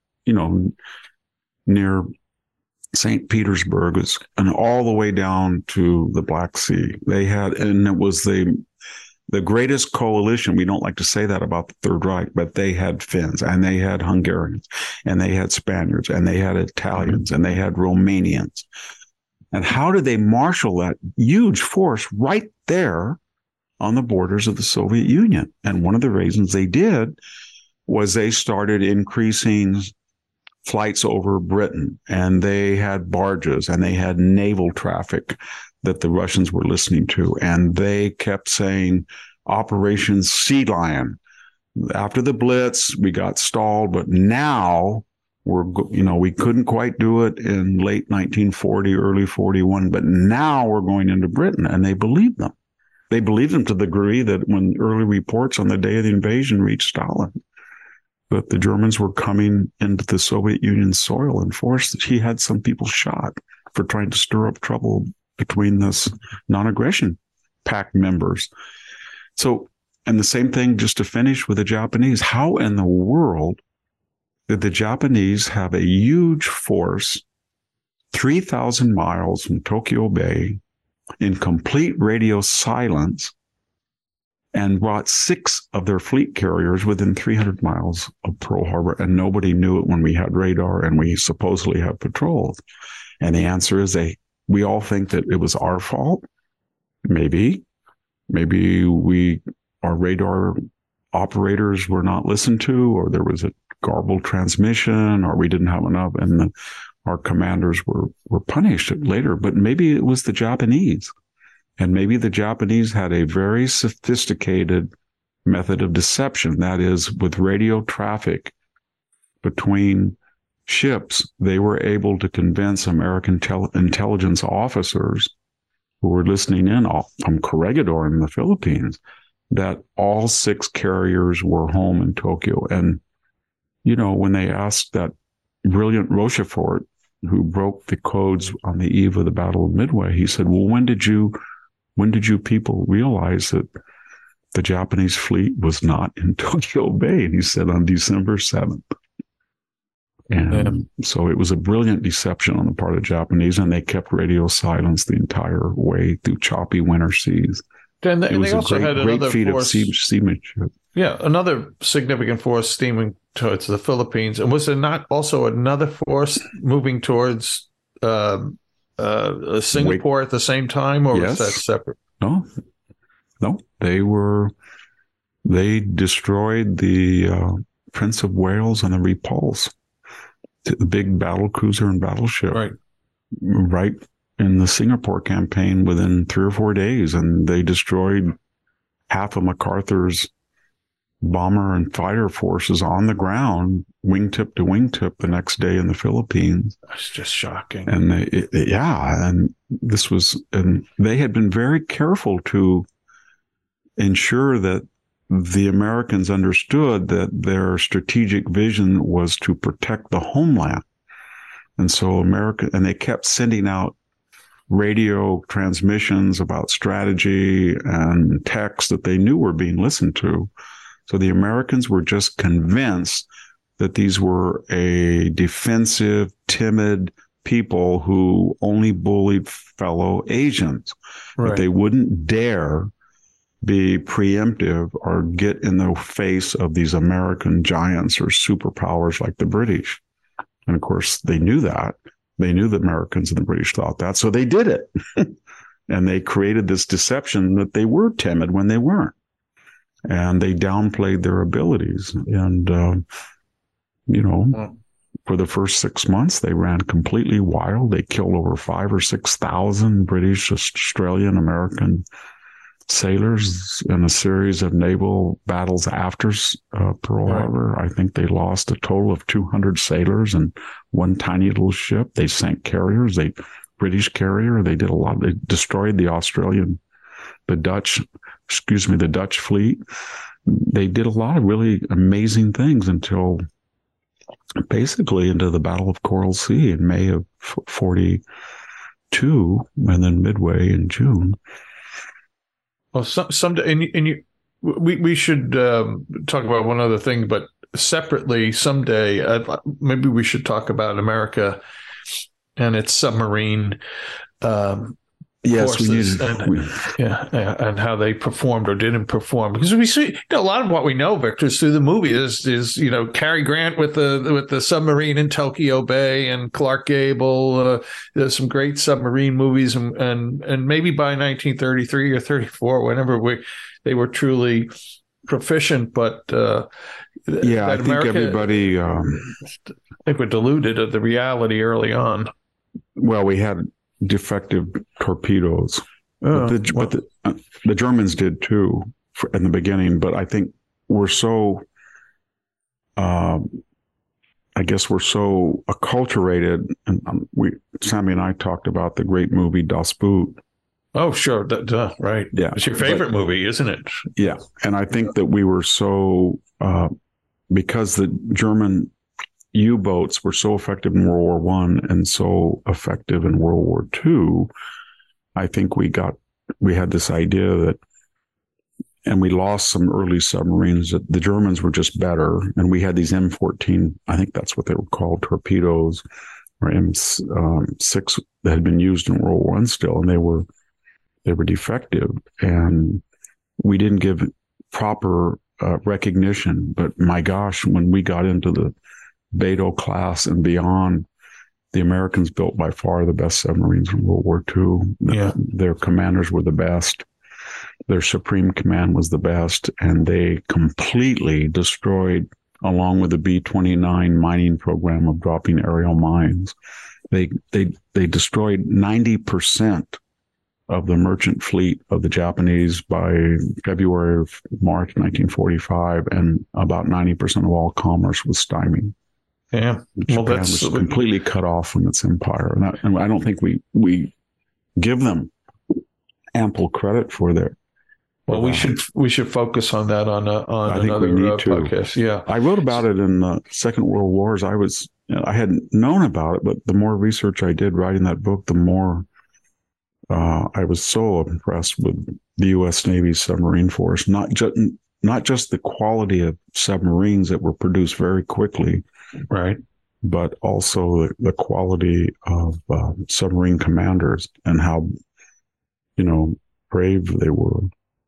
near St. Petersburg, and all the way down to the Black Sea. And it was the greatest coalition. We don't like to say that about the Third Reich, but they had Finns, and they had Hungarians, and they had Spaniards, and they had Italians, and they had Romanians. And how did they marshal that huge force right there on the borders of the Soviet Union? And one of the reasons they did was they started increasing flights over Britain, and they had barges, and they had naval traffic that the Russians were listening to. And they kept saying Operation Sea Lion. After the Blitz, we got stalled, but now we couldn't quite do it in late 1940, early 41, but now we're going into Britain. And they believed them. They believed them to the degree that when early reports on the day of the invasion reached Stalin, that the Germans were coming into the Soviet Union soil in force, that he had some people shot for trying to stir up trouble between this non-aggression pact members. So, and the same thing just to finish with the Japanese. How in the world did the Japanese have a huge force 3,000 miles from Tokyo Bay in complete radio silence and brought 6 of their fleet carriers within 300 miles of Pearl Harbor, and nobody knew it when we had radar and we supposedly had patrols? And the answer is we all think that it was our fault. Maybe our radar operators were not listened to, or there was a garbled transmission, or we didn't have enough, and our commanders were punished later. But maybe it was the Japanese. And maybe the Japanese had a very sophisticated method of deception. That is, with radio traffic between ships, they were able to convince American intelligence officers who were listening in from Corregidor in the Philippines that all 6 carriers were home in Tokyo. And, when they asked that brilliant Rochefort, who broke the codes on the eve of the Battle of Midway, he said, well, when did you people realize that the Japanese fleet was not in Tokyo Bay? And he said, on December 7th. And so it was a brilliant deception on the part of the Japanese, and they kept radio silence the entire way through choppy winter seas. And it was they also had great another feat force, of seamanship. Yeah, another significant force steaming towards the Philippines. And was there not also another force moving towards Singapore at the same time, or was that separate? No. They destroyed the Prince of Wales and the Repulse, the big battle cruiser and battleship, right in the Singapore campaign within 3 or 4 days, and they destroyed half of MacArthur's bomber and fighter forces on the ground, wingtip to wingtip, the next day in the Philippines. That's just shocking. And and they had been very careful to ensure that the Americans understood that their strategic vision was to protect the homeland. And so they kept sending out radio transmissions about strategy and texts that they knew were being listened to. So the Americans were just convinced that these were a defensive, timid people who only bullied fellow Asians. But they wouldn't dare be preemptive or get in the face of these American giants or superpowers like the British. And of course, they knew that. They knew the Americans and the British thought that. So they did it. And they created this deception that they were timid when they weren't. And they downplayed their abilities. And, for the first 6 months, they ran completely wild. They killed over 5,000 or 6,000 British, Australian, American sailors in a series of naval battles after Pearl Harbor. I think they lost a total of 200 sailors and one tiny little ship. They sank carriers. They British carrier. They did a lot. They destroyed the Dutch fleet. They did a lot of really amazing things until basically into the Battle of Coral Sea in May of 42, and then Midway in June. Well, someday, we should talk about one other thing, but separately someday, maybe we should talk about America and its submarine. Yes, we need and how they performed or didn't perform, because we see a lot of what we know, Victor, is through the movie. Is Cary Grant with the submarine in Tokyo Bay, and Clark Gable. There's some great submarine movies, and maybe by 1933 or 34, whenever they were truly proficient. But I think everybody, I think we're deluded of the reality early on. Well, we had defective torpedoes, but the Germans did too in the beginning. But I think we're so, I guess we're so acculturated, and Sammy and I talked about the great movie Das Boot. Oh, sure, right. Yeah, it's your favorite movie, isn't it? Yeah, and I think that we were so because the German U-boats were so effective in World War I and so effective in World War II, I think we had this idea that, and we lost some early submarines, that the Germans were just better. And we had these M14, I think that's what they were called, torpedoes, or M6 that had been used in World War I still, and they were defective. And we didn't give proper recognition. But my gosh, when we got into the Beto class and beyond, the Americans built by far the best submarines in World War II. Yeah. Their commanders were the best. Their supreme command was the best, and they completely destroyed, along with the B-29 mining program of dropping aerial mines. They destroyed 90% of the merchant fleet of the Japanese by March 1945, and about 90% of all commerce was stymied. Yeah, Japan was completely cut off from its empire, and I don't think we give them ample credit for their. Well, we should focus on that on another podcast. Yeah, I wrote about it in the Second World Wars. I hadn't known about it, but the more research I did writing that book, the more I was so impressed with the U.S. Navy submarine force. Not just the quality of submarines that were produced very quickly. Right. But also the quality of submarine commanders and how, brave they were.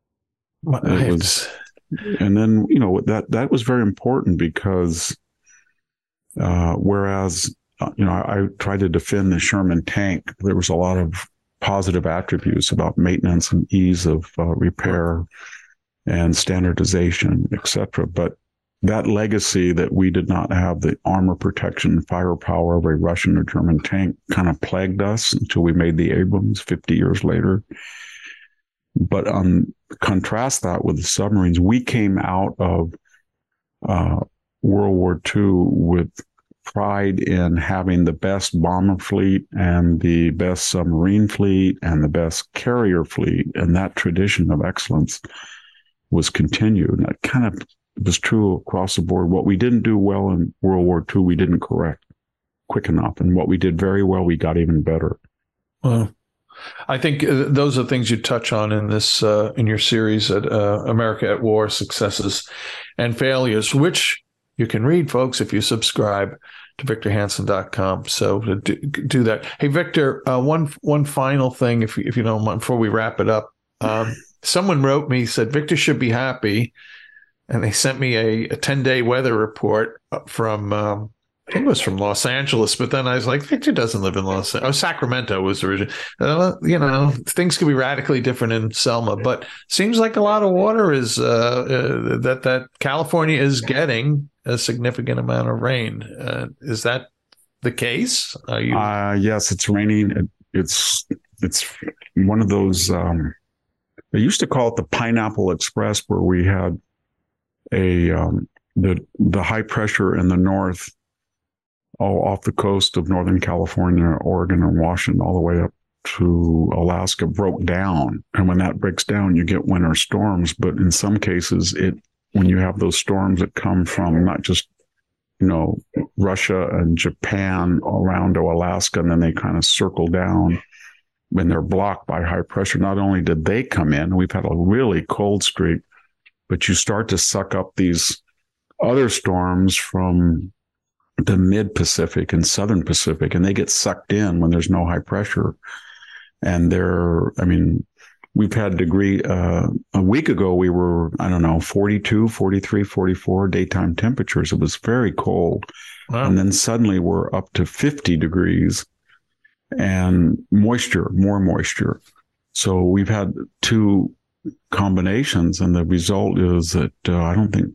And then, that was very important because whereas, I tried to defend the Sherman tank, there was a lot of positive attributes about maintenance and ease of repair and standardization, etc. But that legacy that we did not have the armor protection, firepower of a Russian or German tank kind of plagued us until we made the Abrams 50 years later. But contrast that with the submarines. We came out of World War II with pride in having the best bomber fleet and the best submarine fleet and the best carrier fleet. And that tradition of excellence was continued. And that kind of was true across the board. What we didn't do well in World War II, we didn't correct quick enough. And what we did very well, we got even better. Well, I think those are things you touch on in this, in your series at America at War, Successes and Failures, which you can read, folks, if you subscribe to VictorHanson.com. So do that. Hey, Victor, one final thing, if you don't mind, before we wrap it up. Someone wrote me, said, Victor should be happy. And they sent me a 10-day weather report from, I think it was from Los Angeles, but then I was like, Victor doesn't live in Los Angeles. Oh, Sacramento was originally. Things could be radically different in Selma, but seems like a lot of water is that California is getting a significant amount of rain. Is that the case? Are you? Yes, it's raining. It's one of those. They used to call it the Pineapple Express, where we had the high pressure in the north all off the coast of Northern California, Oregon, and Washington, all the way up to Alaska, broke down. And when that breaks down, you get winter storms. But in some cases, when you have those storms that come from not just, Russia and Japan around to Alaska, and then they kind of circle down when they're blocked by high pressure, not only did they come in, we've had a really cold streak, but you start to suck up these other storms from the mid-Pacific and southern Pacific, and they get sucked in when there's no high pressure. And we've had a week ago, we were, 42, 43, 44 daytime temperatures. It was very cold. Wow. And then suddenly we're up to 50 degrees and more moisture. So we've had two combinations, and the result is that I don't think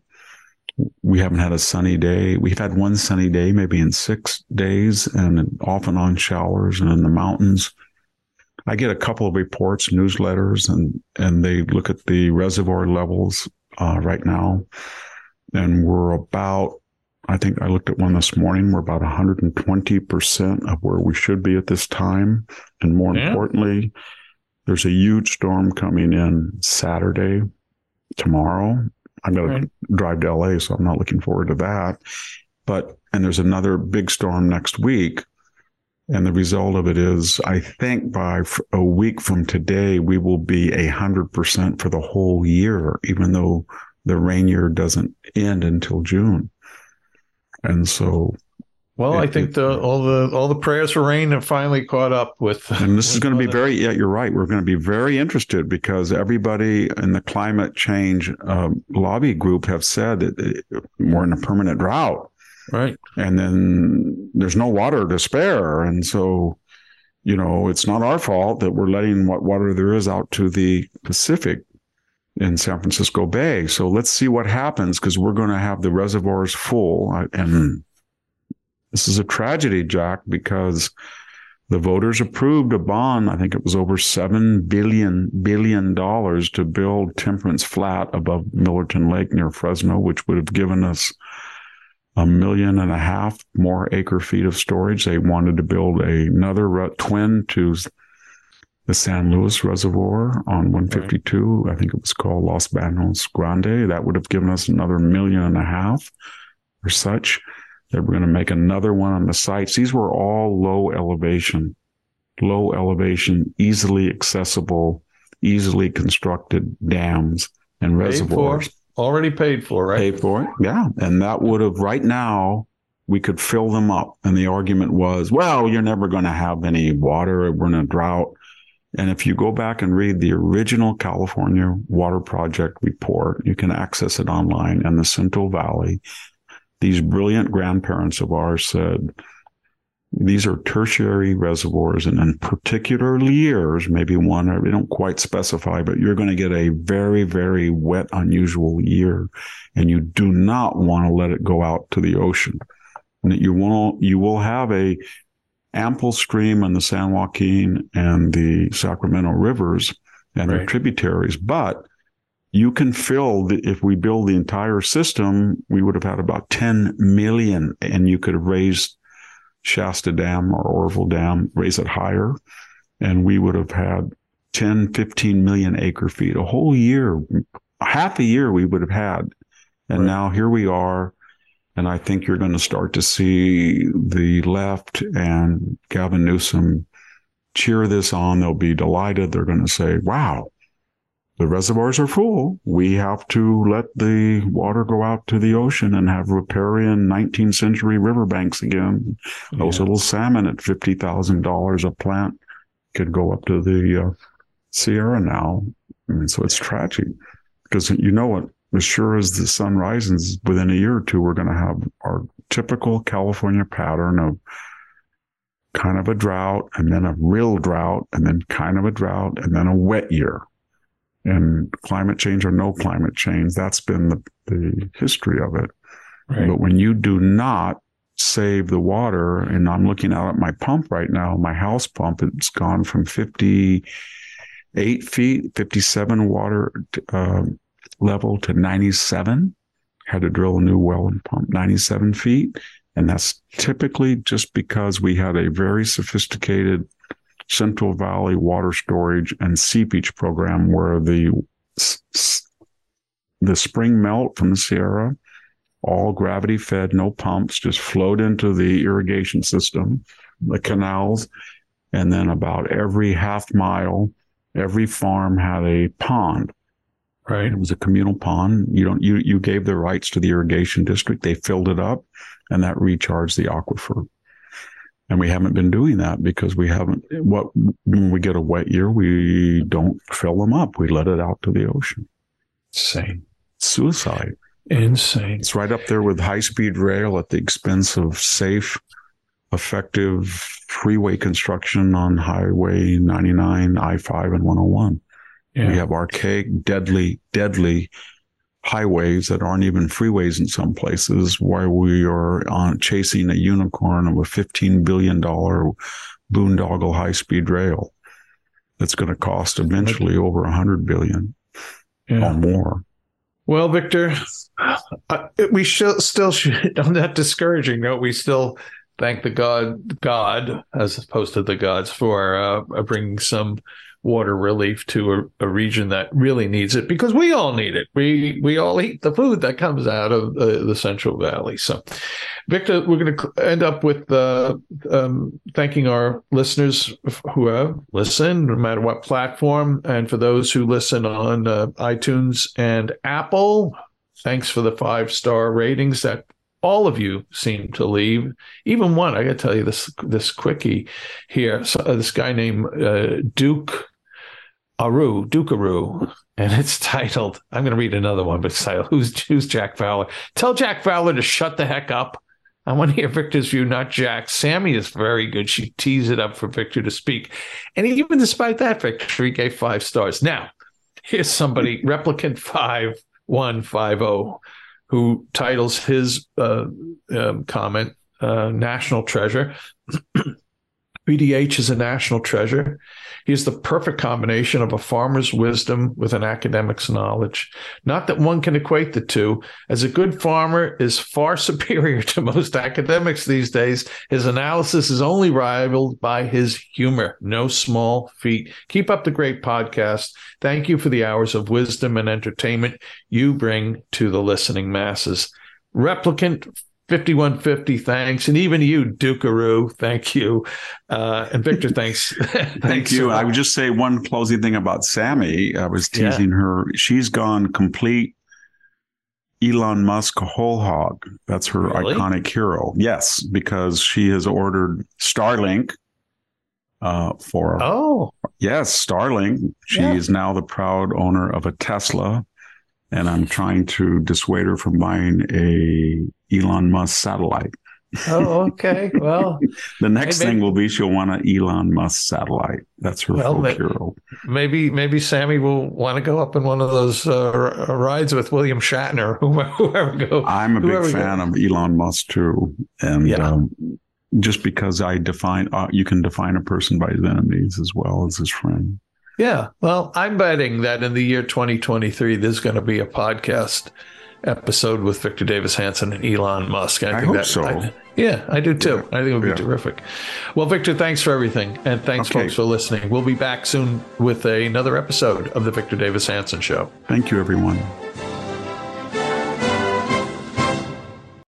we haven't had a sunny day. We've had one sunny day maybe in 6 days, and off and on showers, and in the mountains. I get a couple of reports, newsletters, and they look at the reservoir levels right now. And we're about, I think I looked at one this morning, we're about 120% of where we should be at this time. And more importantly, there's a huge storm coming in Saturday, tomorrow. I'm going to drive to LA, so I'm not looking forward to that. And there's another big storm next week. And the result of it is, I think by a week from today, we will be 100% for the whole year, even though the rain year doesn't end until June. And so, well, I think all the prayers for rain have finally caught up with. And this is going to be you're right. We're going to be very interested, because everybody in the climate change lobby group have said that we're in a permanent drought. Right. And then there's no water to spare. And so, it's not our fault that we're letting what water there is out to the Pacific in San Francisco Bay. So let's see what happens, because we're going to have the reservoirs full. And this is a tragedy, Jack, because the voters approved a bond. I think it was over $7 billion to build Temperance Flat above Millerton Lake near Fresno, which would have given us 1.5 million more acre feet of storage. They wanted to build another twin to the San Luis Reservoir on 152. Right. I think it was called Los Banos Grande. That would have given us another 1.5 million or such. They were going to make another one on the sites. These were all low elevation, easily accessible, easily constructed dams and reservoirs. Already paid for, right? Paid for it, yeah. And that would have, right now, we could fill them up. And the argument was, well, you're never going to have any water. We're in a drought. And if you go back and read the original California Water Project report, you can access it online, in the Central Valley. These brilliant grandparents of ours said, these are tertiary reservoirs, and in particular years, maybe one, or they don't quite specify, but you're going to get a very, very wet, unusual year, and you do not want to let it go out to the ocean. And that you will have a ample stream in the San Joaquin and the Sacramento rivers and their tributaries, but you can fill, if we build the entire system, we would have had about 10 million, and you could have raised Shasta Dam or Orville Dam, raise it higher, and we would have had 10, 15 million acre feet, a whole year, half a year we would have had. And now here we are. And I think you're going to start to see the left and Gavin Newsom cheer this on. They'll be delighted. They're going to say, wow, the reservoirs are full. We have to let the water go out to the ocean and have riparian 19th century riverbanks again. Yeah. Those little salmon at $50,000 a plant could go up to the Sierra now. I mean, so it's tragic, because you know what? As sure as the sun rises, within a year or two, we're going to have our typical California pattern of kind of a drought, and then a real drought, and then kind of a drought, and then a wet year. And climate change or no climate change, that's been the history of it. Right. But when you do not save the water, and I'm looking out at my pump right now, my house pump, it's gone from 58 feet, 57 water level to 97. Had to drill a new well and pump 97 feet. And that's typically just because we had a very sophisticated Central Valley water storage and seepage program where the spring melt from the Sierra, all gravity fed, no pumps, just flowed into the irrigation system, the canals, and then about every half mile, every farm had a pond. Right. It was a communal pond. You gave the rights to the irrigation district. They filled it up, and that recharged the aquifer. And we haven't been doing that because when we get a wet year, we don't fill them up. We let it out to the ocean. Insane. Suicide. Insane. It's right up there with high-speed rail at the expense of safe, effective freeway construction on Highway 99, I-5, and 101. Yeah. We have archaic, deadly highways that aren't even freeways in some places, while we are chasing a unicorn of a $15 billion boondoggle high-speed rail that's going to cost eventually over $100 billion or more. Well, Victor, we still should, on that discouraging note, we still thank the God, as opposed to the gods, for bringing some water relief to a region that really needs it, because we all need it. We all eat the food that comes out of the Central Valley. So, Victor, we're going to end up with thanking our listeners who have listened, no matter what platform, and for those who listen on iTunes and Apple, thanks for the 5-star ratings that all of you seem to leave. Even one, I got to tell you this quickie here. So, this guy named Dukaroo, and it's titled, I'm going to read another one, but it's titled, Who's Jack Fowler? Tell Jack Fowler to shut the heck up. I want to hear Victor's view, not Jack. Sammy is very good. She tees it up for Victor to speak. And even despite that, Victor, he gave 5 stars. Now, here's somebody, Replicant 5150, who titles his comment, National Treasure. VDH is a national treasure. He is the perfect combination of a farmer's wisdom with an academic's knowledge. Not that one can equate the two, as a good farmer is far superior to most academics these days. His analysis is only rivaled by his humor. No small feat. Keep up the great podcast. Thank you for the hours of wisdom and entertainment you bring to the listening masses. Replicant 5150, thanks. And even you, Dukaroo, thank you. And Victor, thanks. Thank you. I would just say one closing thing about Sammy. I was teasing her. She's gone complete Elon Musk whole hog. That's her iconic hero. Yes, because she has ordered Starlink Starlink. She is now the proud owner of a Tesla. And I'm trying to dissuade her from buying a Elon Musk satellite. Oh, okay. Well, the next thing will be she'll want an Elon Musk satellite. That's her hero. Maybe Sammy will want to go up in one of those rides with William Shatner, whoever goes. I'm a big fan of Elon Musk too, and just because you can define a person by his enemies as well as his friend. Yeah, well, I'm betting that in the year 2023, there's going to be a podcast episode with Victor Davis Hanson and Elon Musk. I hope so. I do too. I think it would be terrific. Well, Victor, thanks for everything. And thanks, folks, for listening. We'll be back soon with another episode of the Victor Davis Hanson Show. Thank you, everyone.